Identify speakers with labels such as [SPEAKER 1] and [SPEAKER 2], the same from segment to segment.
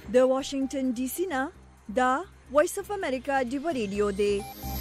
[SPEAKER 1] د واشنگټن ډي سي نه دا وایس اف امریکا دی ریډیو دی.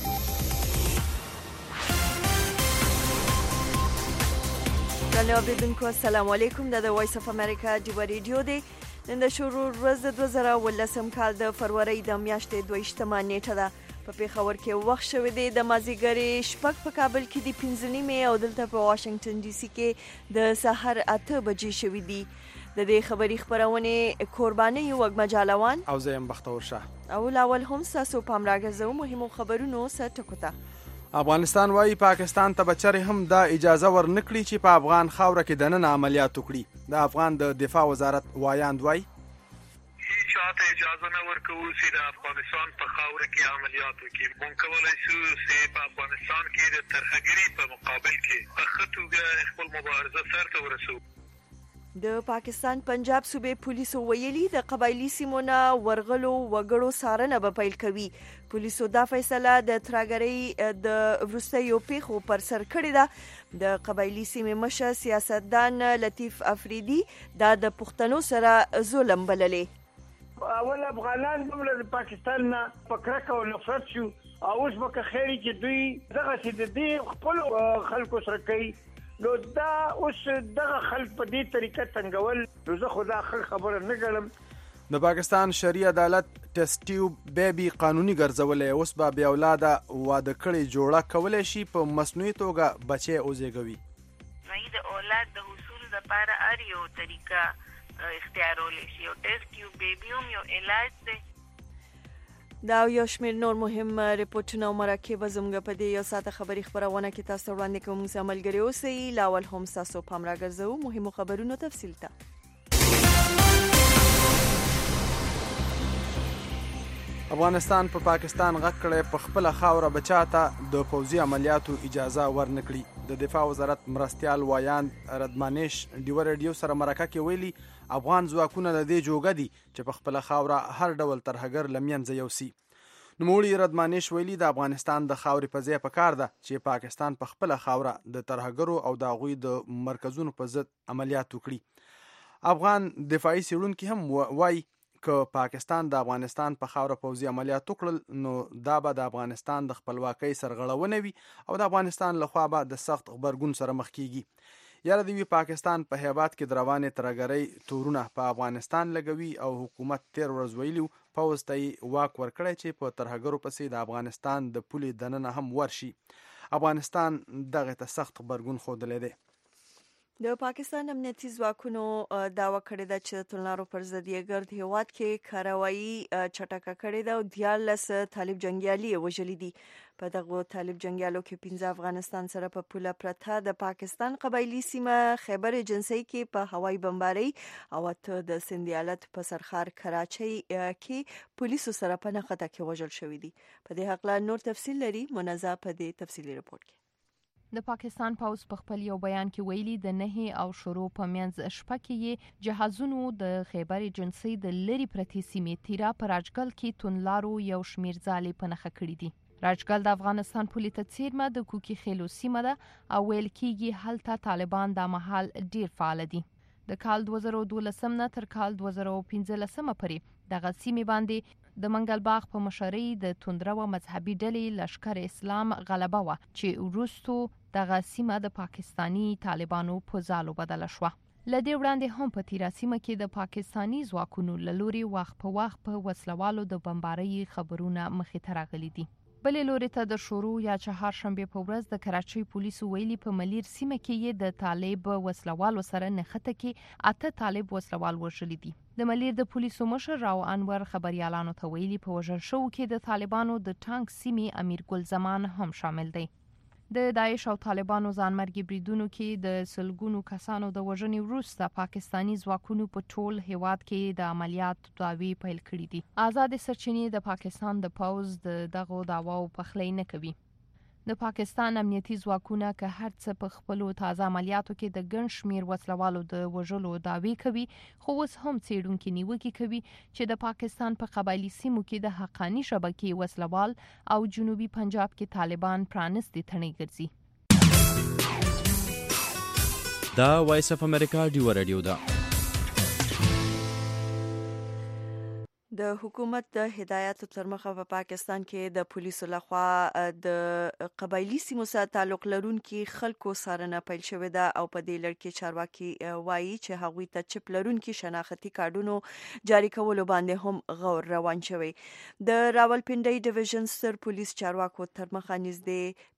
[SPEAKER 1] اوریدونکو السلام علیکم. د وایس اف امریکا دی ریډیو دی. نن د شروع ورځ د 2018 کال د فروری د میاشتې 22 نیټه ده. په پیښور کې وخت شوی دی د مازیګر شپږ، په کابل کې د 15 او دلته په واشنگټن ډي سي کې د سحر 8 بجې شوی دی. د دې خبري خبرونه قرباني وګ مجالوان
[SPEAKER 2] او زیم بختور شاه
[SPEAKER 1] او لاول هم ساسو پام راګرځو مهمو خبرونو سره ټکوتا.
[SPEAKER 2] افغانستان وايي پاکستان ته بچره هم دا اجازه ورنکړي چې په افغان خاوره کې دننه عملیات وکړي. د افغان د دفاع وزارت وایاند وايي
[SPEAKER 3] چاته اجازه نه ورکوي چې د افغانستان په خاوره کې عملیات وکړي. مونږ کولای شو چې په افغانستان کې د ترهګرۍ په مقابل کې په ښه توګه خپل مبارزه سرته ورسوو.
[SPEAKER 1] د پاکستان پنجاب صوبې پولیسو ویلي د قبایلی سیمونه ورغلو وګړو څارنه به پیل کوي. پولیسو دا فیصله د ترهګرۍ د وروستیو پیښو پر سر کړې ده. د قبایلی سیمې مشر سیاستدان لطیف افریدي دا د پښتنو سره ظلم بللې.
[SPEAKER 4] اول افغانان دومره د پاکستان نه پکړه او نفرت شو او اوس به خیری چې دوی دغه چې د دې خپل خلکو سره کوي نو دا اوس دغه خلک په دې طریقه څنګهول نو زه خدا خبره نه ګڼم.
[SPEAKER 2] د پاکستان شرعي عدالت ټیسټ ټیوب بیبي قانوني ګرځولې. اوس به بیا اولاده واده کړي جوړه کولای شي په مصنوعي توګه بچي اوزېږوي.
[SPEAKER 5] نو د اولاد د حصول لپاره اړ یو طریقه اختیارول شي او ټیسټ ټیوب بیبي هم یو علاج دی.
[SPEAKER 1] دا یو شمېر نور مهم ریپورتونه او مراکب زموږ په دې یو ساعت خبري خبرونه کې تاسو وړاندې کوم. موږ عملګری اوسئ. لاول هم تاسو پام راګرځو مهمو خبرونو تفصیل ته.
[SPEAKER 2] افغانستان په پاکستان غږ کړی په خپل خاوره بچاته د پوځي عملیاتو اجازه ورنکړي. د دفاع وزارت مرستیال وایاند ردمانش ډیو ریډیو سره مرکه کې ویلي افغان ځواکونه د دې جوګه دي چې په خپل خاوره هر ډول ترهګر لمنځه یوسي. نوموړي ردمانش ویلي د افغانستان د خاورې په ځای پکار ده چې پاکستان په خپل خاوره د ترهګرو او د هغوی د مرکزونو په ضد عملیات وکړي. افغان دفاعي څېړونکي هم وایي که پاکستان د افغانستان په خاوره پوځي عملیات وکړل نو دا به د افغانستان د خپلواکۍ سرغړونه وي او د افغانستان لخوا به د سخت غبرګون سره مخ کیږي. یاره دوی پاکستان په هیواد کې د روانې ترهګرۍ تورونه په افغانستان لګوي او حکومت تیر ورځ ویلي پوځ ته یې واک ورکړی چې په ترهګرو پسې د افغانستان د پولې دننه هم ورشي. افغانستان دغه ته سخت غبرګون ښودلی دی.
[SPEAKER 1] د پاکستان امنیتي ځواکونو دعوا کړې ده چې د تلنارو پر ضد یې ګرد هیواد کې کاروایی چټکه کړې ده او 14 طالب جنگیالي وژلي دي. په دغه طالب جنگیالو کې 15 افغانستان سره په پوله پرته د پاکستان قبایلی سیمه خیبر ایجنسۍ کې په هوایي بمبارۍ او ته د سند ایالت په سرخار کراچۍ کې پولیسو سره په نښته کې وژل شوي دي. په دې حق لا نور تفصیل لري منازع په دې تفصیلي رپورت کې.
[SPEAKER 6] د پاکستان پوځ په خپل یو بیان کې ویلي د نهي او شروع په منځ شپه کې جهازونو د خیبر ایجنسۍ د لری پرتی سیمې تیرا په راجګل کې تونلارو یو شمیر ځالې په نښه کړي دي. راجګل د افغانستان پولې ته څیرمه د کوکي خیلو سیمه ده او ویل کېږي هلته طالبان د مهال ډیر فعال دي. د کال 2012 نه تر کال 2015 پورې دغه سیمې باندې د منګل باغ په مشرۍ د توندرو مذهبي ډلې لشکر اسلام غلبه و چې وروستو دغه سیمه د پاکستانی طالبانو په ځالو بدله شوه. لدې وړاندې هم په تیرا سیمه کې د پاکستانی ځواکونو له لوري وخت په وخت په وسلوالو د بمبارۍ خبرونه مخې ته راغلي دي. بلې لوري ته د شروع یا چهارشنبه په ورځ د کراچۍ پولیسو ویلي په ملیر سیمه کې یې د طالب وسلوالو سره نښته کې 8 طالب وسلوال وژلي دي. د ملیر د پولیسو مشر راو انور خبريالانو ته ویلي په وژل شو کې د طالبانو د ټانک سیمې امیر ګل زمان هم شامل دی. د داعش او طالبانو ځانمرګي بریدونو کې د سلګونو کسانو د وژنې وروسته پاکستانی ځواکونو په ټول هیواد کې د عملیات دعوی پیل کړې دي. آزاد سرچینې د پاکستان د پوځ د دغو دعواو پخلی نه کوي. د پاکستان امنیتي ځواکونه که هر څه په خپلو تازه عملیاتو کې د ګڼ شمیر وسلوالو د وژلو دعوی کوي خو اوس هم څېړونکي نیوکې کوي چې د پاکستان په قبایلي سیمو کې د حقاني شبکې وسلوال او جنوبي پنجاب کې طالبان پرانستې تڼۍ ګرځي.
[SPEAKER 7] دا وایس اف امریکا ډیو ریډیو ده.
[SPEAKER 1] د حکومت د هدایاتو تر مخه په پاکستان کې د پولیسو لخوا د قبایلی سیمو سره تعلق لرونکي خلکو څارنه پیل شوې ده او په دې لړ کې چارواکي وایي چې هغوی ته چپ لرونکي شناختي کارډونو جاری کولو باندې هم غور روان شوی. د راولپنډي ډیویژن ستر پولیس چارواکو تر مخه نږدې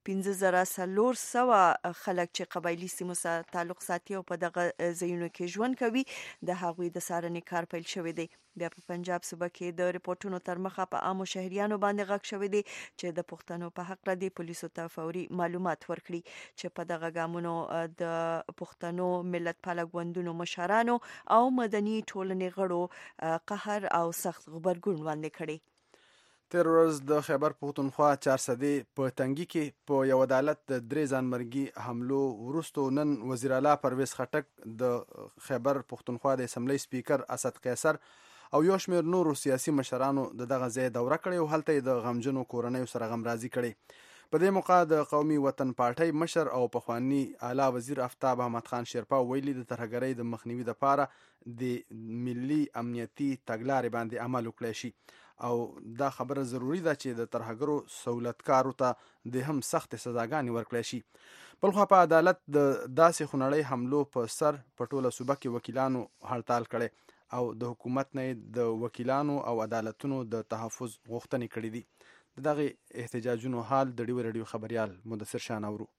[SPEAKER 1] 15,400 خلک چې قبایلی سیمو سره تعلق ساتي او په دغه ځایونو کې ژوند کوي د هغوی د څارنې کار پیل شوی دی. بیا په پنجاب صوبه کې د ریپورتونو تر مخه په عامو شهريانو باندې غږ شوی دی چې د پښتنو په حق لري پولیسو ته فوري معلومات ورکړي چې په دغه ګامونو د پښتنو ملت پاله ګوندونو مشرانو او مدني ټولنې غړو قهر او سخت غبرګون وړاندې کړي.
[SPEAKER 2] تیر ورځ د خیبر پښتونخوا 400 په تنګي کې په یو عدالت د 3 ځانمرګي حملو وروسته نن وزیر اعلی پرویز خټک د خیبر پښتونخوا د اسمبلی سپیکر اسد قیصر او یو شمېر نورو سیاسي مشرانو دغه ځای دوره کړې او هلته د غمجنو کورنیو سره غمرازي کړې. په دې موقع د قومي وطن پارټۍ مشر او پخوانی اعلی وزیر آفتاب احمد خان شیرپا ویلي د ترهګرۍ د مخنیوي لپاره د ملي امنیتي تګلارې باندې عمل وکړي شي او دا خبره ضروری ده چې د ترهګرو سہولتکارو ته د هم سخت سزاګانې ورکړي شي. بلخو په عدالت د داسې خونړۍ حملو په سر په ټوله صوبه کې وکیلانو هړتال کړي او د حکومت نه د وکیلانو او عدالتونو د تحفظ غوښتنې کړې دي. دغه احتجاجونو حال د ډیو رادیو خبريال مدثر شان اورو.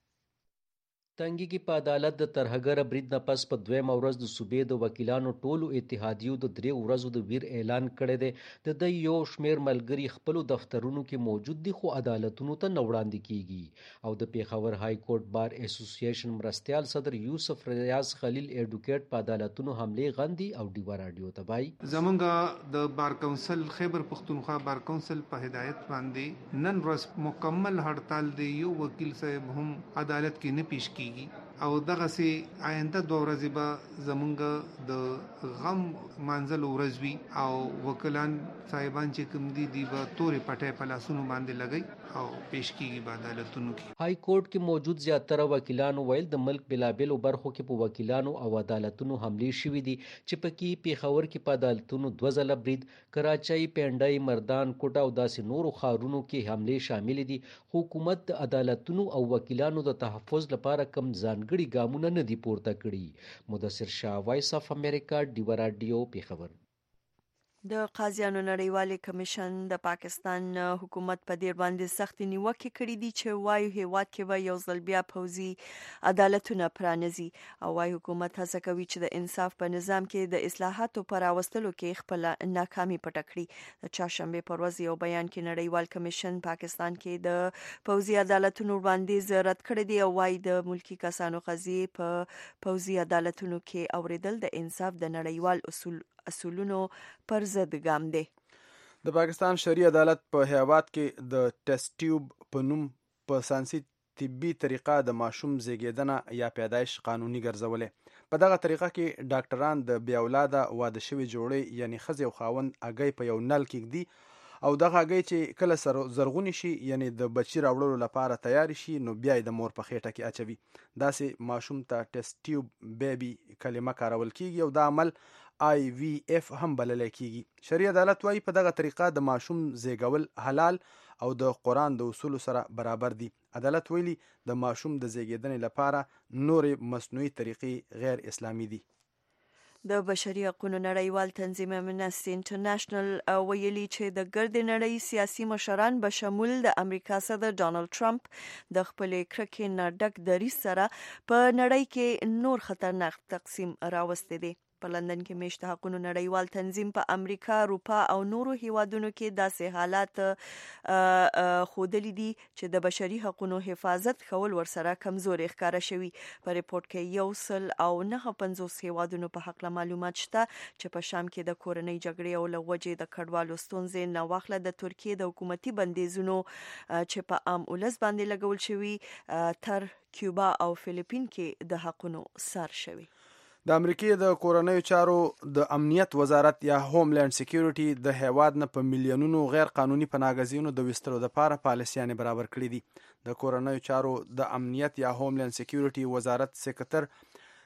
[SPEAKER 7] تنګي کې په عدالت د ترهګر برید نه پس په دویم ورځ د صوبې د وکیلانو ټولو اتحادیو د 3 ورځو د ویر اعلان کړی دی. د یو شمیر ملګری خپل دفترونو کې موجود دي خو عدالتونو ته نه وړاندې کیږي او د پیښور های کورټ بار اسوسییشن مرستيال صدر یوسف ریاض خلیل ایډوکیټ په عدالتونو حمله غندي او ډیوا رادیو ته وایي
[SPEAKER 8] زمونږ د بار کونسل خیبر پښتونخوا بار کونسل په هدایت باندې نن ورځ مکمل هړتال دی. یو وکیل صاحب هم عدالت کې نه پیش کیږي او دغه سي آینده 2 ورځې به زمونږ د غم منځل ورځ وي او وکیلان صاحبان چې کوم دي به تورې پټې په لاسونو باندې لګي او پیش کیږي په عدالتونو کې.
[SPEAKER 7] های کورټ کې موجود زیاتره وکیلانو ویل د ملک بلابل برخو کې په وکیلانو او عدالتونو حملې شوې دي چې پکې پیښور کې په عدالتونو 2 ځله برید، کراچۍ، پنډای، مردان، کوټه او داسې نورو ښارونو کې حملې شامل دي. حکومت د عدالتونو او وکیلانو د تحفظ لپاره کم ځانګړي ګامونه نه دي پورته کړي. مدثر شاه، وایس اف امریکا، ډیوا رادیو، پیښور.
[SPEAKER 1] د قاضیانو نړیوالې کمیشن د پاکستان حکومت په دې باندې سخت نیوکه کړې دي چې وايي هیواد کې به یو ځل بیا پوځي عدالتونه پرانیزي او وايي حکومت هڅه کوي چې د انصاف په نظام کې د اصلاحاتو پر راوستلو کې خپل ناکامي پټه کړي. د چهارشنبه پر ورځ یو بیان کې نړیوال کمیشن پاکستان کې د پوځي عدالتونو باندې زیارت کړی دی او وايي د ملکی کسانو قضیې په پوځي عدالتونو کې اوریدل د انصاف د نړیوال اصولونو پر ضد ګام دی.
[SPEAKER 2] د پاکستان شرعي عدالت په هیواد کې د ټیسټ ټیوب په نوم په ساینسي طبي طریقه د ماشوم زیږیدنه یا پیدایش قانوني ګرځولې. په دغه طریقه کې ډاکټران د بیا اولاده واده شوي جوړې یعنی ښځې او خاوند اګۍ په یو نل کېږدي او دغه اګۍ چې کله زرغونې شي یعنی د بچي راوړلو لپاره تیار شي نو بیا یې د مور په خېټه کې اچوي. داسې ماشوم ته ټیسټ ټیوب بیبي کلمه کارول کېږي او دا عمل IVF هم بللی کېږي. شرعي عدالت وایي په دغه طریقه د ماشوم زیږول حلال او د قرآن د اصولو سره برابر دي. عدالت ویلي د ماشوم د زیږیدنې لپاره نورې مصنوعي طریقې غیر اسلامي دي.
[SPEAKER 1] د بشري حقوقو نړیوال تنظیم امنسټي انټرنیشنل ویلي چې د ګردې نړۍ سیاسي مشران به شمول د امریکا صدر ډانلډ ټرمپ د خپلې کرکې نه ډک دریځ سره په نړۍ کې نور خطرناک تقسیم راوستی دی. په لندن کې میشته حقوقو نړیوال تنظیم په امریکا، اروپا او نورو هیوادونو کې داسې حالات ښودلي دي چې د بشري حقوقو حفاظت کول ورسره کمزوري ښکاره شوي. په ریپورت کې 159 هیوادونو په حق معلومات شته چې په شام کې د کورنۍ جګړې او له وجې د کډوالو ستونزې نه واخله د ترکیې د حکومتي بندیزونو چې په عام ولس باندې لګول شوي تر کیوبا او فلیپین کې د حقونو سر شوي.
[SPEAKER 2] د امریکای د کورنیو چارو د امنیت وزارت یا هوملند سکیورټي د هیواد نه په میلیونونو غیر قانوني پناهګزینو د وستلو لپاره پالیسیانې برابر کړې دي. د کورنیو چارو د امنیت یا هوملند سکیورټي وزارت سکرټر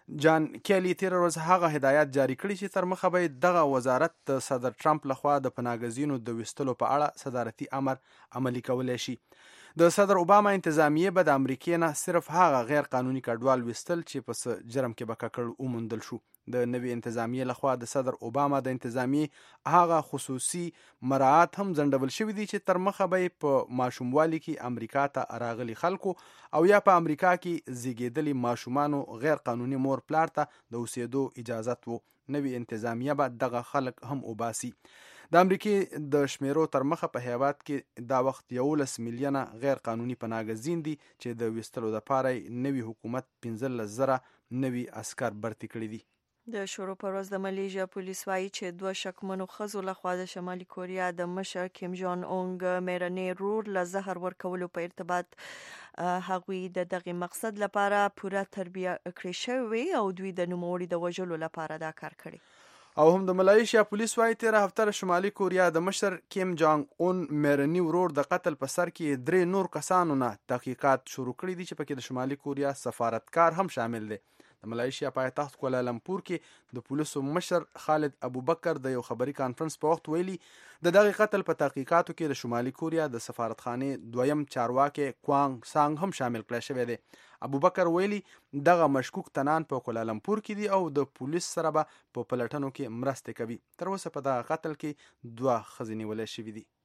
[SPEAKER 2] جان کیلی تیر ورځ هغه هدایت جاری کړی چې تر مخه به دغه وزارت د صدر ټرمپ لخوا د پناهګزینو د وستلو په اړه صدارتي امر عملی کولی شي. د صدر اوباما انتظامیه به د امریکې نه صرف هغه غیر قانوني کډوال وستل چې په جرم کې به ککړ وموندل شو. د نوې انتظامیه لخوا د صدر اوباما د انتظامیه هغه خصوصي مراعات هم ځنډول شوي دي چې تر مخه به په ماشوموالي کې امریکا ته راغلي خلکو او یا په امریکا کې زیږیدلي ماشومانو غیر قانوني مور پلار ته د اوسېدو اجازت وو. نوې انتظامیه به دغه خلک هم وباسي. د امریکې د شمیرو تر مخه په هیواد کې دا وخت 11 میلیونه غیر قانوني پناهګزین دي چې د وستلو لپاره نوي حکومت 15,000 نوي عسكر برتي کړي دي.
[SPEAKER 1] د شروع پر ورځ د ملیزیا پولیس وایي چې 2 شکمنو ښځو لخوا د شمالي کوریا د مشر کیم جان اونګ میرنې رور له زهر ورکولو په ارتباط هغوی د دغه مقصد لپاره پوره تربیه کړې شوی او دوی د نوموړي د وژلو لپاره دا کار کړی.
[SPEAKER 2] او هم د ملایشیا پولیس وایي تیر هفته شمالي کوریا د مشر کیم جانګ اون میرنی ورور د قتل په سر کې 3 نور کسانو نه تحقیقات شروع کړي دي چې پکې د شمالي کوریا سفارتکار هم شامل دي. د ملایشیا پایتخت کوالالمپور کې د پولیسو مشر خالد ابوبکر د یو خبري کانفرنس په وخت ویلي د دغه قتل په تحقیقاتو کې د شمالي کوریا د سفارتخانه دویم چارواکي کوانګ سانګ هم شامل کړی شوی دی. ابوبکر ویلي دغه مشکوک تنان په کوالالمپور کې دي او د پولیس سره به په پلټنو کې مرسته کوي. تر اوسه په دغه قتل کې 2 ښځې نیولې شوې دي.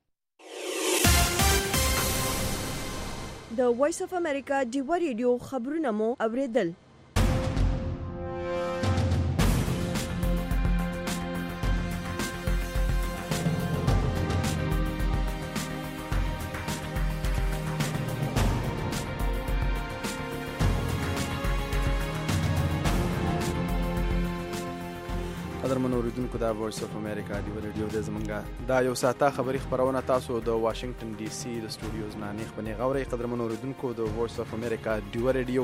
[SPEAKER 1] د وایس اف امریکا ډیو ریډیو خبرونه مو اوریدل.
[SPEAKER 2] قدرمن اوریدونکو دا وایس اف امریکا ډیو ریډیو د زمونږه دا یو ساعته خبري خبرونه تاسو د واشنگټن ډي سي د سټوډیوز نه نه خبري غوړی. قدرمن اوریدونکو د وایس اف امریکا ډیو ریډیو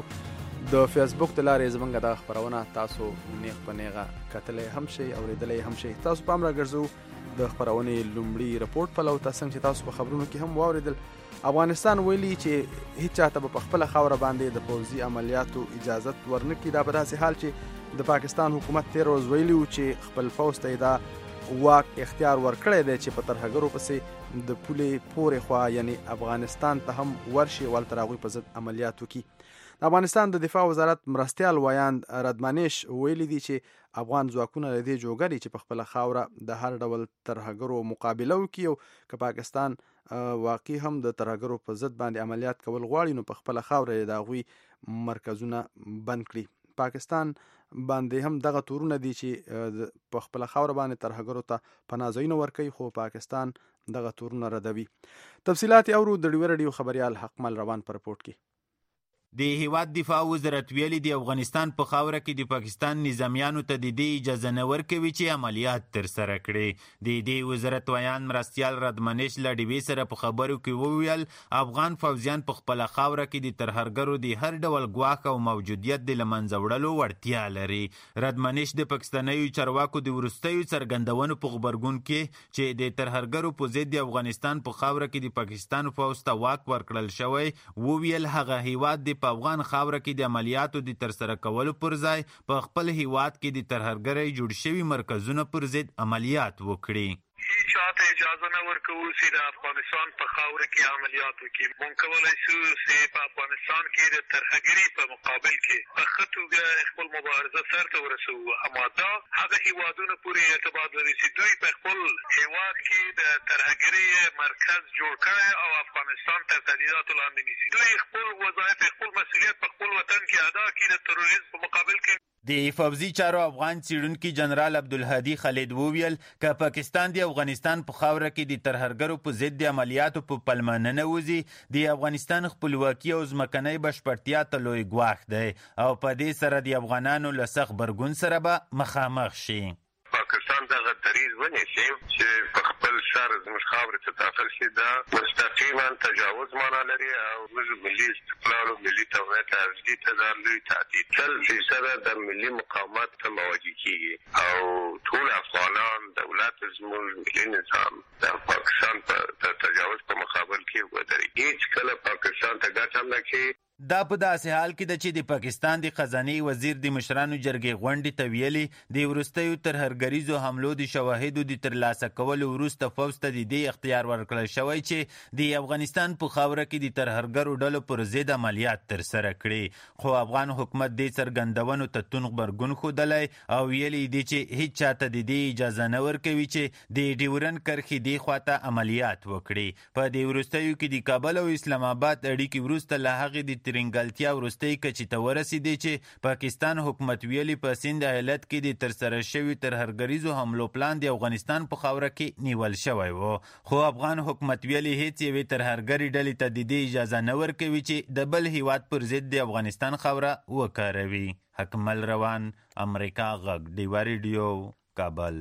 [SPEAKER 2] د فیسبوک د لارې زمونږه دا خبرونه تاسو نه خبريغه کتلې هم شي اوریدلې هم شي. تاسو په امر ګرځو د خبرونه لومړی رپورت په لو تاسو چې تاسو په خبرونو کې هم واوریدل. افغانستان ویلي چې هیڅ چاته په خپل خاور باندې د پوځي عملیاتو اجازه ورنکړي. دا په داسې حال چې د پاکستان حکومت تیر ورځ ویلي و چې خپل فوج ته دا واک اختیار ورکړی دی چې په ترهګرو پسې د پولې پورې خوا یعنی افغانستان ته هم ورشي ولته هغوی په ضد عملیات وکړي. د افغانستان د دفاع وزارت مرستیال وایاند ردمانیش ویلي دي چې افغان ځواکونه له دې جوګري چې په خپل خاوره د هر ډول ترهګرو مقابله وکړي او که پاکستان واقعي هم د ترهګرو په ضد باندې عملیات کول غواړي نو په خپل خاوره د هغوی مرکزونه بند کړي. پاکستان باندې هم دغه تورونه دي چې په خپل خاور باندې ترهګرو ته پناه ځایونه ورکوي خو پاکستان دغه تورونه ردوي. تفصيلات اورو د ډیو ریډیو خبريال حقمل روان پر رپورت کې.
[SPEAKER 9] د هیواد دفاع وزارت ویلي د افغانستان په خاوره کې د پاکستان نظامیانو ته د دې اجازه نه ورکوي چې عملیات تر سره کړي. د دې وزارت ویان مرستیال ردمنیش له ډیوی سره په خبرو کې وویل افغان فوجیان په خپل خاوره کې د ترهګرو د هر ډول ګواښ او موجودیت د لمنځه وړلو وړتیا لري. ردمنیش د پاکستاني چارواکو د ورستیو څرګندونو په خبرګون کې چې د ترهګرو په ضد د افغانستان په خاوره کې د پاکستان فوج ته واک ورکړل شوی وویل هغه هیواد د افغان خاوره کې د عملیاتو د ترسره کولو پر ځای په خپل هیواد کې د ترهګرۍ جوړ شوي مرکزونه پر ضد عملیات وکړي.
[SPEAKER 3] چاته اجازه نه ورکوو چې د افغانستان په خاوره کې عملیات وکړي. موږ کولی شو چې په افغانستان کې د ترهګرۍ په مقابل کې په ښه توګه خپل مبارزه سرته ورسوو. اما دا هغه هیوادونه پورې ارتباط لري چې دوی په خپل هیواد کې د ترهګرۍ مرکز جوړ کړی او افغانستان تر تهدیداتو لاندې نیسي. دوی خپل وظایف خپل مسؤلیت په خپل وطن کې ادا کړي. د تروریزم په مقابل کې
[SPEAKER 9] د فوزي چارو افغان څیړونکي جنرال عبدالهادي خالد وویل که پاکستان د افغانستان په خاوره کې د ترهګرو په ضد د عملیاتو په پلمه نه نوځي د افغانستان خپلواکي او ځمکنۍ بشپړتیا ته لوی ګواښ دی او په دې سره د افغانانو له سخت غبرګون سره به مخامخ شي.
[SPEAKER 10] پاکستان دغه دریځ ونیسي چې په خپل سر زموږ خاورې ته داخل شي دا مستقیما تجاوز معنا لري او زموږ ملي استقلال او ملي توحید ارزي ته دا لوی تهدید 100% د ملي مقاومت ته مواجه کیږي او ټول افغانان دولت زموږ ملي نظام د پاکستان په تجاوز په مقابل کې ودرېږي. هیڅ کله پاکستان ته ګټه نه کوي.
[SPEAKER 9] دا په داسې حال کې ده چې د پاکستان د خزانه وزیر د مشرانو جرګې غونډې ته ویلي د وروستیو ترهرګریزو حملو د شواهدو د ترلاسه کولو وروسته فوز ته د دې اختیار ورکړل شوی چې د افغانستان په خاوره کې د ترهرګرو ډلو پر ضد عملیات ترسره کړي، خو افغان حکومت دې څرګندونو ته توند غبرګون ښودلی او ویلي دي چې هیڅ چاته د دې اجازه نه ورکوي چې د ډیورنډ کرښې دې خواته عملیات وکړي. په دې وروستیو کې د کابل او اسلام آباد اړیکې وروسته له هغې د ترنګلتیا وروستۍ کچې ته ورسېدې چې پاکستان حکومت ویلي په سند ایالت کې د ترسره شوي ترهرګریزو حملو پلان د افغانستان په خاوره کې نیول شوی و، خو افغان حکومت ویلي هیڅ یوې ترهرګرې ډلې ته د دې اجازه نه ورکوي چې د بل هیواد پر ضد د افغانستان خاوره وکاروي. حکمل روان، امریکا غږ، ډیوا ریډیو، کابل.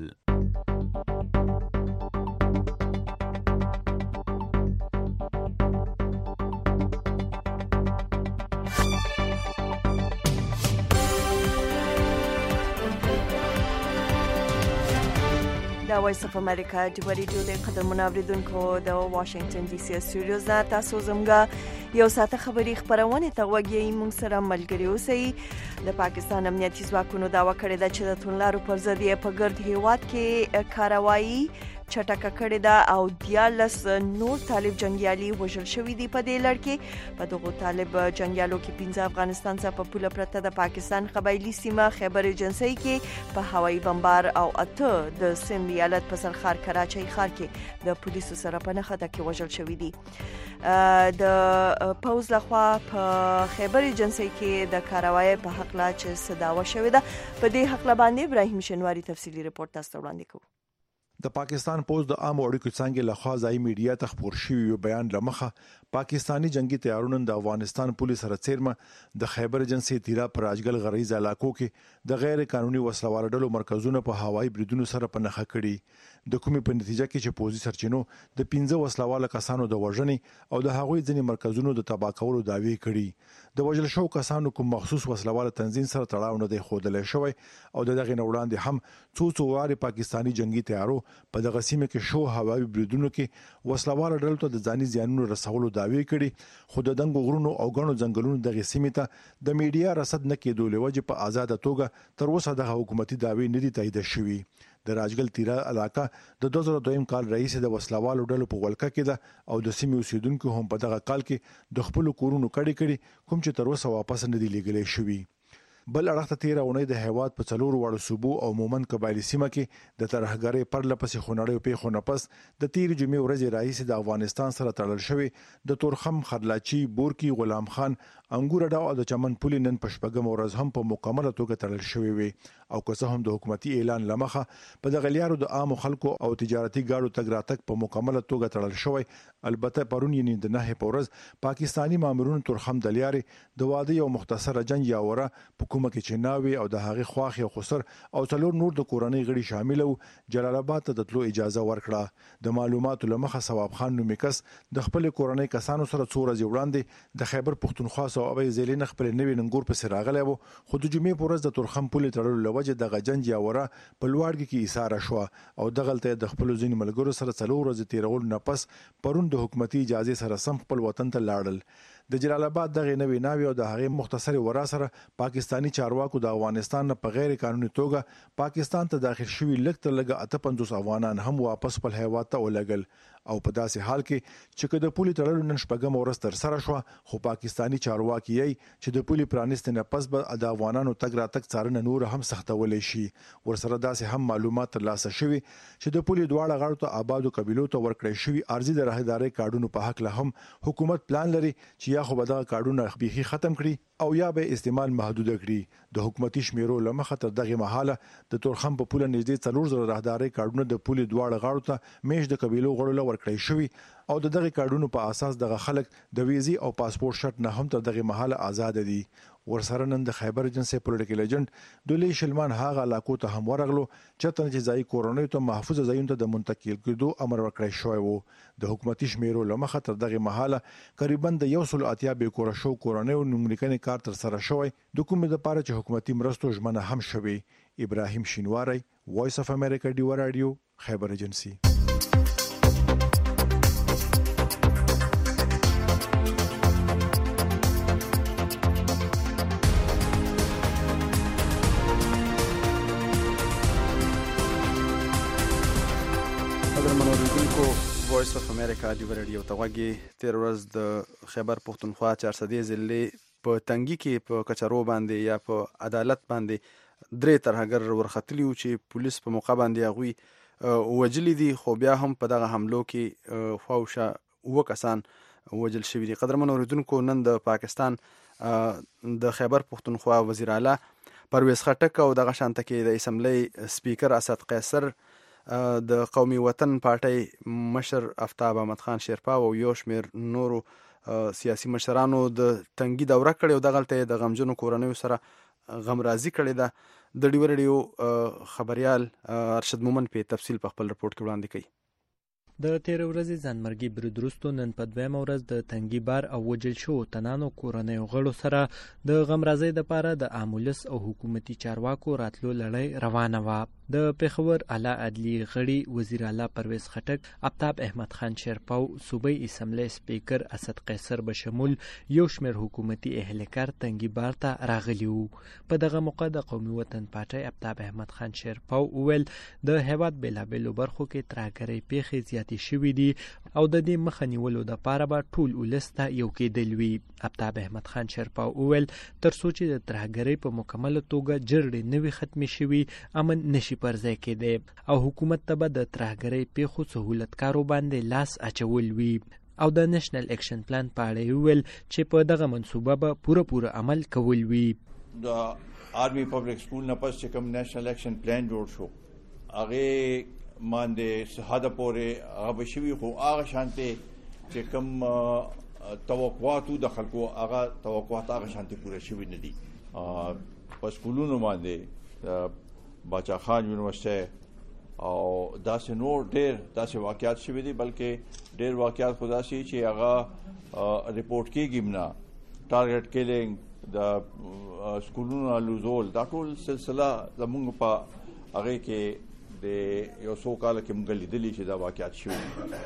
[SPEAKER 1] دا وایس اف امریکا ډیوا ریډیو د قدرمنو اوریدونکو د واشنگټن ډي سي سټوډیوز نه تاسو زموږ یو ساعته خبري خبرونه ته وګورئ. موږ سره ملګری اوسئ. د پاکستان امنیتي ځواکونو داوا کړې ده چې د توندلارو پر ضد یې په ګرد هیواد کې کاروایی چټکه کړې ده او 14 نور طالب جنگیالي وژل شوي دي. په دې لړ کې په دغو طالب جنگیالو کې 15 افغانستان څخه په پوله پرته د پاکستان قبایلی سیمه خیبر ایجنسۍ کې په هوایي بمبار او 8 د سند ایالت په سرخار کراچۍ ښار کې د پولیسو سره په نښته کې وژل شوي دي. د پوز لخوا په خیبر ایجنسۍ کې د کاروایی په حق لا چې صداوا شوې ده. په دې حق لا باندې ابراهیم شنواری تفصیلی رپورت تاسو وړاندې کوي.
[SPEAKER 11] د پاکستان پوز د عام اړیکو څنګه لخوا ځای میډیا ته خبر شوی بیان لمخه پاکستانی جنگي تیارونو د افغانستان پولیس سره چیرمه د خیبر ایجنسۍ تیرا پر راجګل غریز علاقو کې د غیر قانوني وسلوال ډلو مرکزونه په هوایي بریدونو سره په نخښه کړي. د کومې په نتیجه کې چې پوزي سرچینو د 15 وسلوال کسانو د وژنې او د هغوی ځینې مرکزونو د تباہ کولو دعوی کړي. د وژل شو کسانو کوم مخصوص وسلوال تنظیم سره تړاو نه دی ښودل شوی او دغه وړاندې هم څو واره پاکستانی جنگي تیارو په دغه سیمه کې شو هوایي بریدونو کې وسلوال ډلو ته د ځاني زیانونو رسولو دعوی کړي، خو د دنګو غرونو او غنو ځنګلونو دغه سیمه ته د میډیا رصد نه کېدو لوجه په آزاد توګه تر اوسه د حکومتي دعوی نه دي تایید شوی. د راجګل تیرا علاقه د 2002 کال رئیس د وسلوالو ډلو په ولکه کې ده او د سیمې اوسیدونکو هم په دغه کال کې د خپل کورونو کړي کوم چې تر اوسه واپس نه دي لګلې شوی. بل اړخته تیر اونۍ د هیواد په څلور وړو صوبو او مومن قبایلی سیمه کې د ترهګرۍ پر لپسې خونړیو پیښو نه پس د تیر جمعې ورځې رئیس د افغانستان سره تړل شوی د تورخم خرلاچی بورکی غلام خان انګور ډاو د چمن پولی نن په شپږم ورځ هم په مکمله توګه تړل شوی وي او که څه هم د حکومتي اعلان لمخه په دغه لیارو د عام خلکو او تجارتي ګاډو تګ راتګ په مکمله توګه تړل شوی. البته پرون یې د 9 په ورځ پاکستانی مامورونو تورخم د لیارې د واده یو مختصره جنگ یاوره په کومه کې چې ناوي او د هغه خواخ یو خسر او څلور نور د کورنۍ غړي شامل وو جلال آباد ته د تلو اجازه ورکړه. د معلوماتو لمخه ثواب خان نومیکس د خپل کورنۍ کسانو سره څو ورځې وړاندې د خیبر پښتونخوا صوبې زیلین خپل نوی ننګور په سر راغلی وو، خو د جمعې په ورځ د تورخم پولې تړلو لوجه د غجنج یاوره په لوړګي کې ایثار شو او دغلته د خپل ځین ملګرو سره څلور ورځې تیرول نه پس پرون د حکومتي اجازه سره سم خپل وطن ته لاړل. د جلال آباد دغه نوی ناوی او د هغه مختصری ورا سره پاکستانی چارواکو د افغانستان په غیر قانوني توګه پاکستان ته داخل شوی لکه 58 افغانان هم واپس خپل هیواد ته ولګل او په داسې حال کې چې د پولي تړلو نن شپږم ورځ تر سره شو، خو پاکستانی چارواکي یې چې د پولي پرانست نه پس به د افغانانو تګ راتګ څارنه نور هم سختولې شي. ورسره داسې هم معلومات ترلاسه شوي چې د پولي دواړه غاړو ته آبادو قبيلو ته ورکړې شوی ارزي د راهداري کارډونو په حق له هم حکومت پلان لري چې یا خو به دغه کارډونه بيخي ختم کړي او یا به استعمال محدود کړي. د حکومتي شمیرو لمخه تر دغه مهاله د تورخم په پوله نږدې 400 راهداري کارډونه د پولي دواړه غاړو ته میش د قبيلو غړو لور کړی شوی او د دغه کارډونو په اساس دغه خلک د ویزي او پاسپورت شرط نه هم تر دغه مهاله آزاد دي. ورسره نن د خیبر ایجنسۍ پولیټیکل ایجنټ دلی شلمان هاغه علاقو ته هم ورغلو چې تنه ځای کورونې ته محفوظ ځایونو ته د منتقل کېدو امر ورکړی شوی وو. د حکومتي شمیرو لمخه تر دغه مهاله قریبا د 180 به کور شو کورونې نوملیکنې کار تر سره شوی د کومې د پاره چې حکومتي مرستو ژمنه هم شوی. ابراهیم شینواری، وایس اف امریکا، ډیوا رادیو، خیبر ایجنسۍ.
[SPEAKER 2] اوریدونکو وایس اف امریکا دی ریډیو ته غوږی تیر ورځ د خیبر پختونخوا 400 ضلع په تنګي کې په کچرو باندې یا په عدالت باندې درې ترهګر ورختلی چې پولیس په موقع باندې هغوی وجلی دي، خو بیا هم په دغه حملو کې خواوشا کسان وجل شوي دي. قدرمن اوریدونکو، نن د پاکستان د خیبر پختونخوا وزیر اعلی پرویز خټک او دغه شانته کې د اسمبلی سپیکر اسد قیصر، د قومي وطن پارټۍ مشر افتاب احمد خان شیرپا او یو شمېر نورو سیاسي مشرانو د تنګي دوره کړې او دغلته د غمجنو کورنیو سره غمرازي کړې ده. د ډیو ریډیو خبريال ارشد مومن په تفصیل په خپل رپورت کې وړاندې کوي.
[SPEAKER 12] د تیر ورځې ځانمرګي بریدروستو نن په دویمه ورځ د تنګي بار او وجل شو تنانو کورنیو غړو سره د غمرازۍ لپاره د امولس او حکومتي چارواکو راتلو لړۍ روانه وه. د پیښور اعلی عدلی غړي وزیر اعلی پرویز خټک، افتاب احمد خان شیرپا، صوبایي اسمبلی سپیکر اسد قیصر بشمول یو شمېر حکومتي اهلکار تنګي بار ته راغلي وو. په دغه موقع د قومي وطن پارټۍ افتاب احمد خان شیرپا وویل د هیواد بېلابېلو برخو کې ترهګرۍ پیښې زیاتې شوي دي او د دې مخه نیولو دپاره به ټول ولس ته یو کېدل وي. افتاب احمد خان شیرپا وویل تر څو چې د ترهګرۍ په مکمله توګه جرړې نه وي ختمې شوي، امن نشي پر ځای کېدی او حکومت ته به د ترهګرۍ پیښو سهولتکارو باندې لاس اچول وي. او د نېشنل اکشن پلان په اړه ویل چې په دغه منصوبه به پوره عمل کول وي.
[SPEAKER 13] د آرمي پبلک سکول نه پس چې کوم نېشنل اکشن پلان جوړ شو هغه باندې صحاده پورې هغه شوی، خو هغه شانته چې کوم توقعات د خلکو هغه توقعات هغه شانته پوره شوی نه دي. په سکولونو باندې باچا خان یونیورسيټي او داسې نور ډېر داسې واقعات شوي دي، بلکې ډېر واقعات خدا سي چې هغه ریپورت کېږي نه. ټارګټ کیلینګ، د سکولونو لوزول، دا ټول سلسله زموږ په هغه کې د یو څو کال کې موږ لیدلي چې دا واقعات شوي.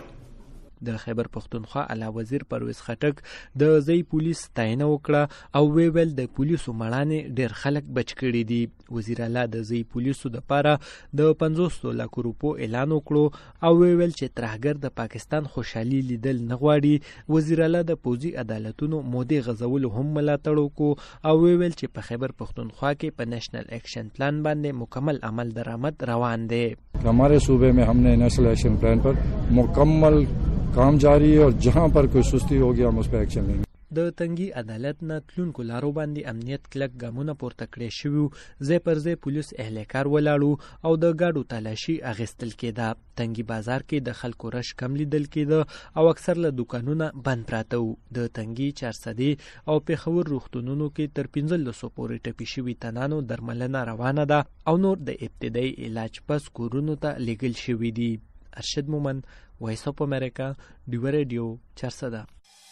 [SPEAKER 12] د خیبر پختونخوا اعلی وزیر پرویز خټک د ځای پولیس ستاینه وکړه او ویل د پولیسو مړانې ډېر خلک بچ کړي دي. وزیر اعلی د ځای پولیسو لپاره د 50 لک روپو اعلان وکړو او ویل چې ترهګر د پاکستان خوشحالي لیدل نه غواړي. وزیر اعلی د پوځي عدالتونو مودې غزولو هم ملاتړ وکړو او ویل چې په خیبر پختونخوا کې په نېشنل اکشن پلان باندې مکمل عمل درآمد روان دی.
[SPEAKER 14] हमारे सूबे में हमने नेशनल एक्शन प्लान पर मुकम्मल काम जारी है और जहां पर कोई सुस्ती होगी हम उस पर एक्शन लेंगे.
[SPEAKER 12] د تنګي عدالت نه تلونکو لارو باندې امنیت کلک ګامونه پورته کړی شوي، ځای پر ځای پولیس اهلکار ولاړو او د ګاډو تلاشي اخیستل کېده. تنګي بازار کې د خلکو رش کم لیدل کېده او اکثر له دوکانونه بند پراته وو. د تنګي 400 او پیښور روغتونونو کې تر 1500 پورې ټپي شوي تنانو درملنه روانه ده او نور د ابتدایي علاج پس کورونو ته لیږل شوي دي. ارشد مومن، وایس اف امریکا، ډیو ریډیو 400.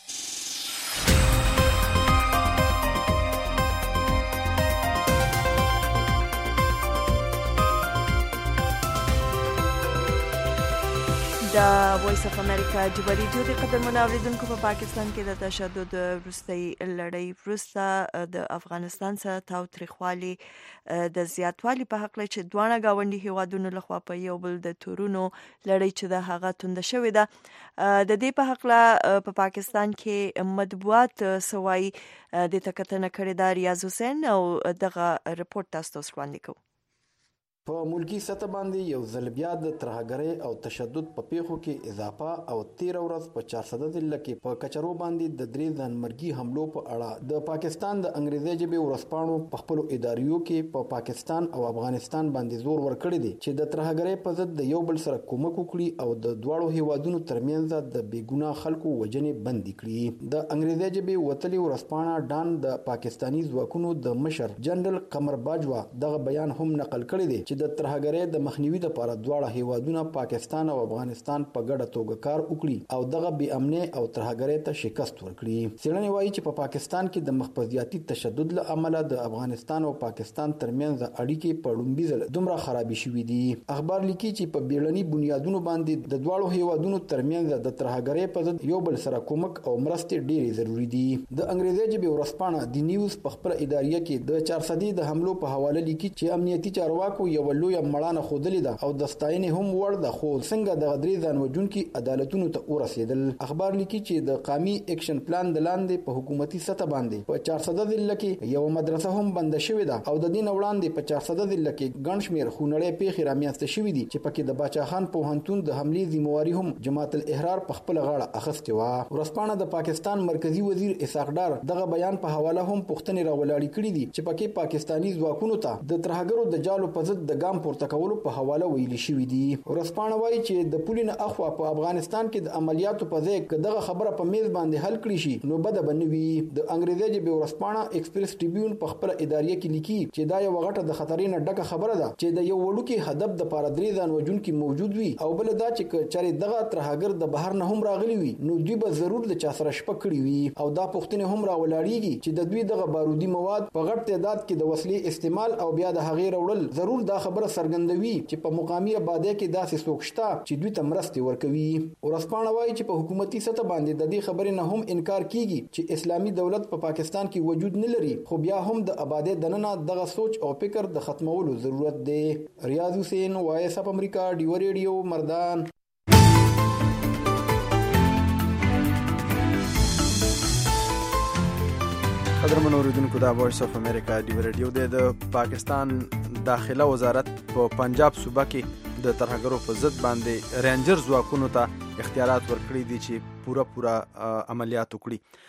[SPEAKER 1] د وایس اف امریکا د ریډیو د قدرمنو اوریدونکو په پاکستان کې د تشدد وروستۍ لړۍ وروسته د افغانستان سره تاوتریخوالي د زیاتوالي په حق لري چې دوه گاونډي هیوادونو لخوا په یو بل د تورونو لړۍ چې د هغه توند شوې ده. د دې په حق په پاکستان کې مطبوعات سوای د تکتنه کړې ده. ریاض حسین او دغه رپورت تاسو وړاندې کوو.
[SPEAKER 15] په ملکی سطح باندې یو ځل بیا د ترهګرۍ او تشدد په پیښو کې اضافه او 13 ورځ په 400 ضلع کې په کچرو باندې د درې ځانمرګي حملو په اړه د پاکستان د انګریزي ژبې ورسپانو په خپل اداریو کې په پاکستان او افغانستان باندې زور ورکړی دی چې د ترهګرۍ په ضد د یو بل سره کومک وکړي او د دواړو هیوادونو ترمنځ د بیګناه خلکو وجنې بندي کړي. د انګریزي ژبې وتلي ورسپانه ډان د پاکستانی ځواکونو د مشر جنرال قمر باجوا دغه بیان هم نقل کړی دی چې د ترهګرۍ د مخنیوي لپاره دواړه هیوادونه پاکستان او افغانستان په ګډه توګه کار وکړي او دغه بې امنۍ او ترهګرۍ ته شکست ورکړي. څېړنې وایي چې په پاکستان کې د مخفضیاتي تشدد له امله د افغانستان او پاکستان ترمنځ اړیکې په لومړي ځل دومره خرابې شوې دي. اخبار لیکي چې په بیړني بنیادونو باندې د دواړو هیوادونو ترمنځ د ترهګرۍ په ضد یو بل سره کومک او مرستې ډېرې ضروری دي. د انګریزي ژبې ورسپانه د نیوز په خپل اداریه کې د 400 د حملو په حواله لیکي چې امنیتي چارواکو یو یو لوی مړانه خودلې ده او د ستاینې هم وړ ده، خو څنګه د غدري ځان وجونکي عدالتونو ته ورسېدل. اخبار لیکي چې د قومي اکشن پلان د لاندې په حکومتي سطح باندې په 400 ضلع کې یو مدرسه هم بند شوې ده او د دین وړاندې په 400 ضلع کې ګڼ شمېر خونړۍ پیښې رامنځته شوې دي چې پکې د باچا خان پوهنتون د حملې ذمہواري هم جماعت الاحرار په خپل غاړه اخیستې وه. ورځپاڼه د پاکستان مرکزی وزیر اسحاق ډار دغه بیان په حواله هم پوښتنې راولاړې کړې دي چې پکې پاکستانی ځواکونو ته د ترهګرو د جالو په ضد د ګام پورته کولو په حواله ویلي شوې دي. ورځپاڼه وایي چې د پولینو اخوا په افغانستان کې د عملیاتو په ځای کې دغه خبره په میز باندې حل کړی شي نو بده بنوي. د انګریزي ژبې ورځپاڼه ایکسپریس ټریبیون په خپل اداریه کې لیکي چې دا یو غټه د خطرې نه ډکه خبره ده چې د یو وړوکی هدف د پاره درې ځان وجونکي موجود وي او بل دا چې چاري دغه ترهګر د بهر نه هم راغلي وي نو دوی به ضرور د چا سره شپه کړی وي او دا پوښتنه هم راولاړیږي چې د دوی دغه بارودي مواد په غټ تعداد کې د وسلې استعمال او بیا د هغې راوړل ضرور دا خبره څرګندوي چې په مقامي آبادی کې داسې څوک شته چې دوی ته مرستې ورکوي. ورځپاڼه وایي چې په حکومتي سطح باندې د دې خبرې نه هم انکار کیږي چې اسلامي دولت په پاکستان کې وجود نه لري، خو بیا هم د آبادی دننه دغه سوچ او فکر د ختمولو ضرورت دی. ریاض حسین، وایس اف امریکا، ډیو ریډیو، مردان.
[SPEAKER 2] قدرمن اوریدونکو، دا وایس اف امریکا ډیو ریډیو دی. د پاکستان داخله وزارت په پنجاب صوبه کې د ترهګرو په ضد باندې رینجر ځواکونو ته اختیارات ورکړي دي چې پوره عملیات وکړي.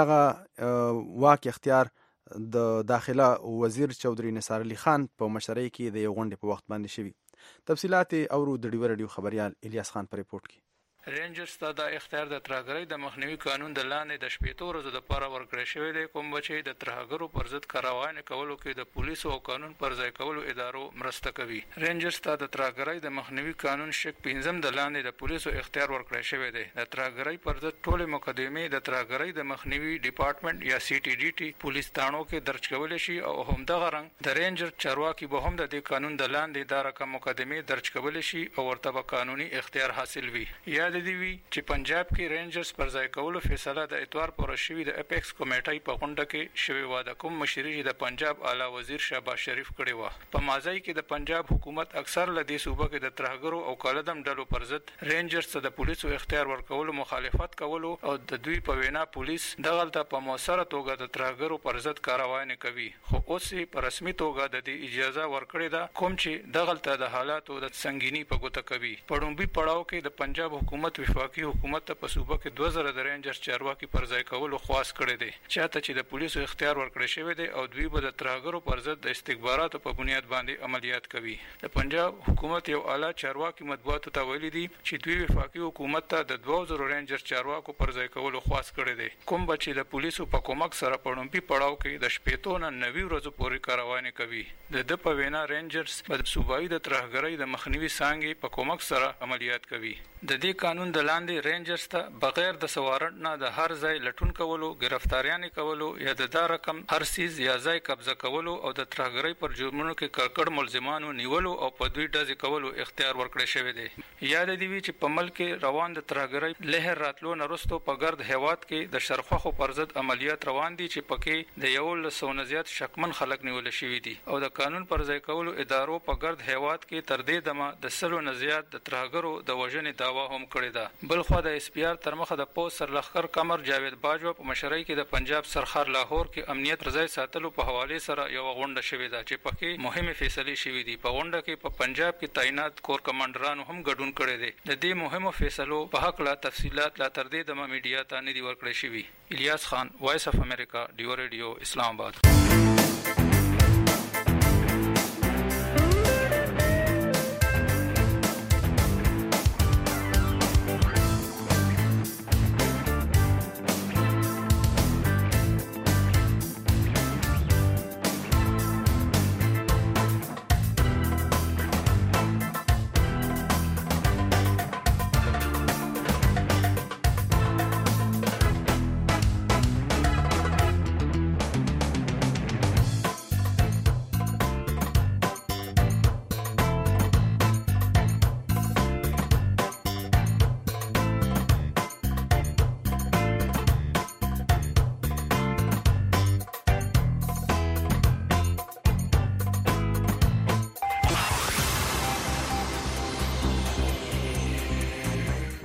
[SPEAKER 2] دغه واک اختیار د داخله وزیر چودري نثار علي خان په مشرۍ کې د یو غونډې په وخت باندې شوي. تفصیلات اورو د ډیو ریډیو خبريال الیاس خان په ریپورت کې.
[SPEAKER 16] رینجرز ته د اختیار د ترهګرۍ د مخنیوي قانون د لاندې د شپېتو ورځو لپاره ورکړی شوی دی، کوم چې د ترهګرو پر ضد کاروانې کولو کې د پولیسو او قانون پر ځای کولو ادارو مرسته کوي. رینجرز ته د ترهګرۍ د مخنیوي قانون شک 5 د لاندې د پولیسو اختیار ورکړی شوی دی. د ترهګرۍ پر ضد ټولې مقدمې د ترهګرۍ د مخنیوي ډپارټمنټ یا سی ټي ډي ټي پولیس تانو کې درج کولی شي او همدغه رنګ د رینجر چارواکي به هم د دې قانون د لاندې دا رقم مقدمې درج کولی شي او ورته به قانوني اختیار حاصل وي. یاد دې وي چې پنجاب کې رینجرز پر ځای کولو فیصله د اتوار پر شوی د اپیکس کمیټې په غونډه کې شوی و. د کوم مشري د پنجاب اعلی وزیر شهباز شریف کړی و. په مازی کې د پنجاب حکومت اکثر لدی صوبه کې د ترهګرو او کالدم ډلو پر ضد رینجرز ته د پولیسو اختیار ورکولو مخالفت کولو او د دوی په وینا پولیس دغلته په موثره توګه د ترهګرو پر ضد کاروانې کوي، خو اوس په رسمي توګه د دې اجازه ورکړې ده کوم چې دغلته د حالاتو د سنگینی په ګوته کوي. په لومړي پړاو کې د پنجاب حکومت وفاقي حکومت ته په صوبه کې 2000 د رینجرز چارواکي پر ځای کولو خواست کړی دی، چاته چې د پولیسو اختیار ورکړی شوی دی او دوی به د ترهګرو پر ضد د استخباراتو په بنیاد باندې عملیات کوي. د پنجاب حکومت یو اعلی چارواکي مطبوعاتو ته ویلي دي چې دوی وفاقي حکومت ته د 2000 رینجرز چارواکو پر ځای کولو خواست کړی دی، کوم چې د پولیسو په کومک سره په لومړي پړاو کې د شپېتو نه 90 ورځو پورې کاروانې کوي. د په وینا رینجرز په صوبایي د ترهګرۍ د مخنیوي څانګې په کومک سره عملیات کوي. د دې قانون د لاندې رینجرز ته بغیر د سوارنټ نه د هر ځای لټون کولو، گرفتاریان کولو یا د دا رقم هر سیز یا ځای قبضه کولو او د ترهګرۍ پر جرمونو کې کړکړ ملزمانو نیولو او په دوی ډزې کولو اختیار ورکړی شوی دی. یاد دې وي چې په ملک روان د ترهګرۍ لهر راتلو نه وروسته په ګرد هیواد کې د شرخوخو پر ضد عملیات روان دي چې پکې د 100 نه زیات شکمن خلک نیول شوي دي او د قانون پر ځای کولو ادارو په ګرد هیواد کې تر دې دمه د 100 نه زیات د ترهګرو د وژنې دعوا هم کړې ده. بل خو د اس پی آر تر مخه د پوز سرلښکر قمر جاوید باجوا په مشرۍ کې د پنجاب سرخار لاهور کې امنیت رضای ساتلو په حواله سره یو غونډه شوې ده چې پکې مهمه فیصله شوې دي. په غونډه کې په پنجاب کې تعینات کور کمانډرانو هم ګډون کړی دی. د دې مهمو فیصلو په حق لا تفصيلات لا تر دې د میډیا ته نه دی ورکړی شوی. الیاس خان، وایس اف امریکا، ډیو ریډیو، اسلام آباد.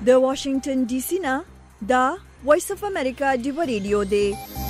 [SPEAKER 1] د واشنگټن ډي سي نه دا وایس اف امریکا ډیو ریډیو دی.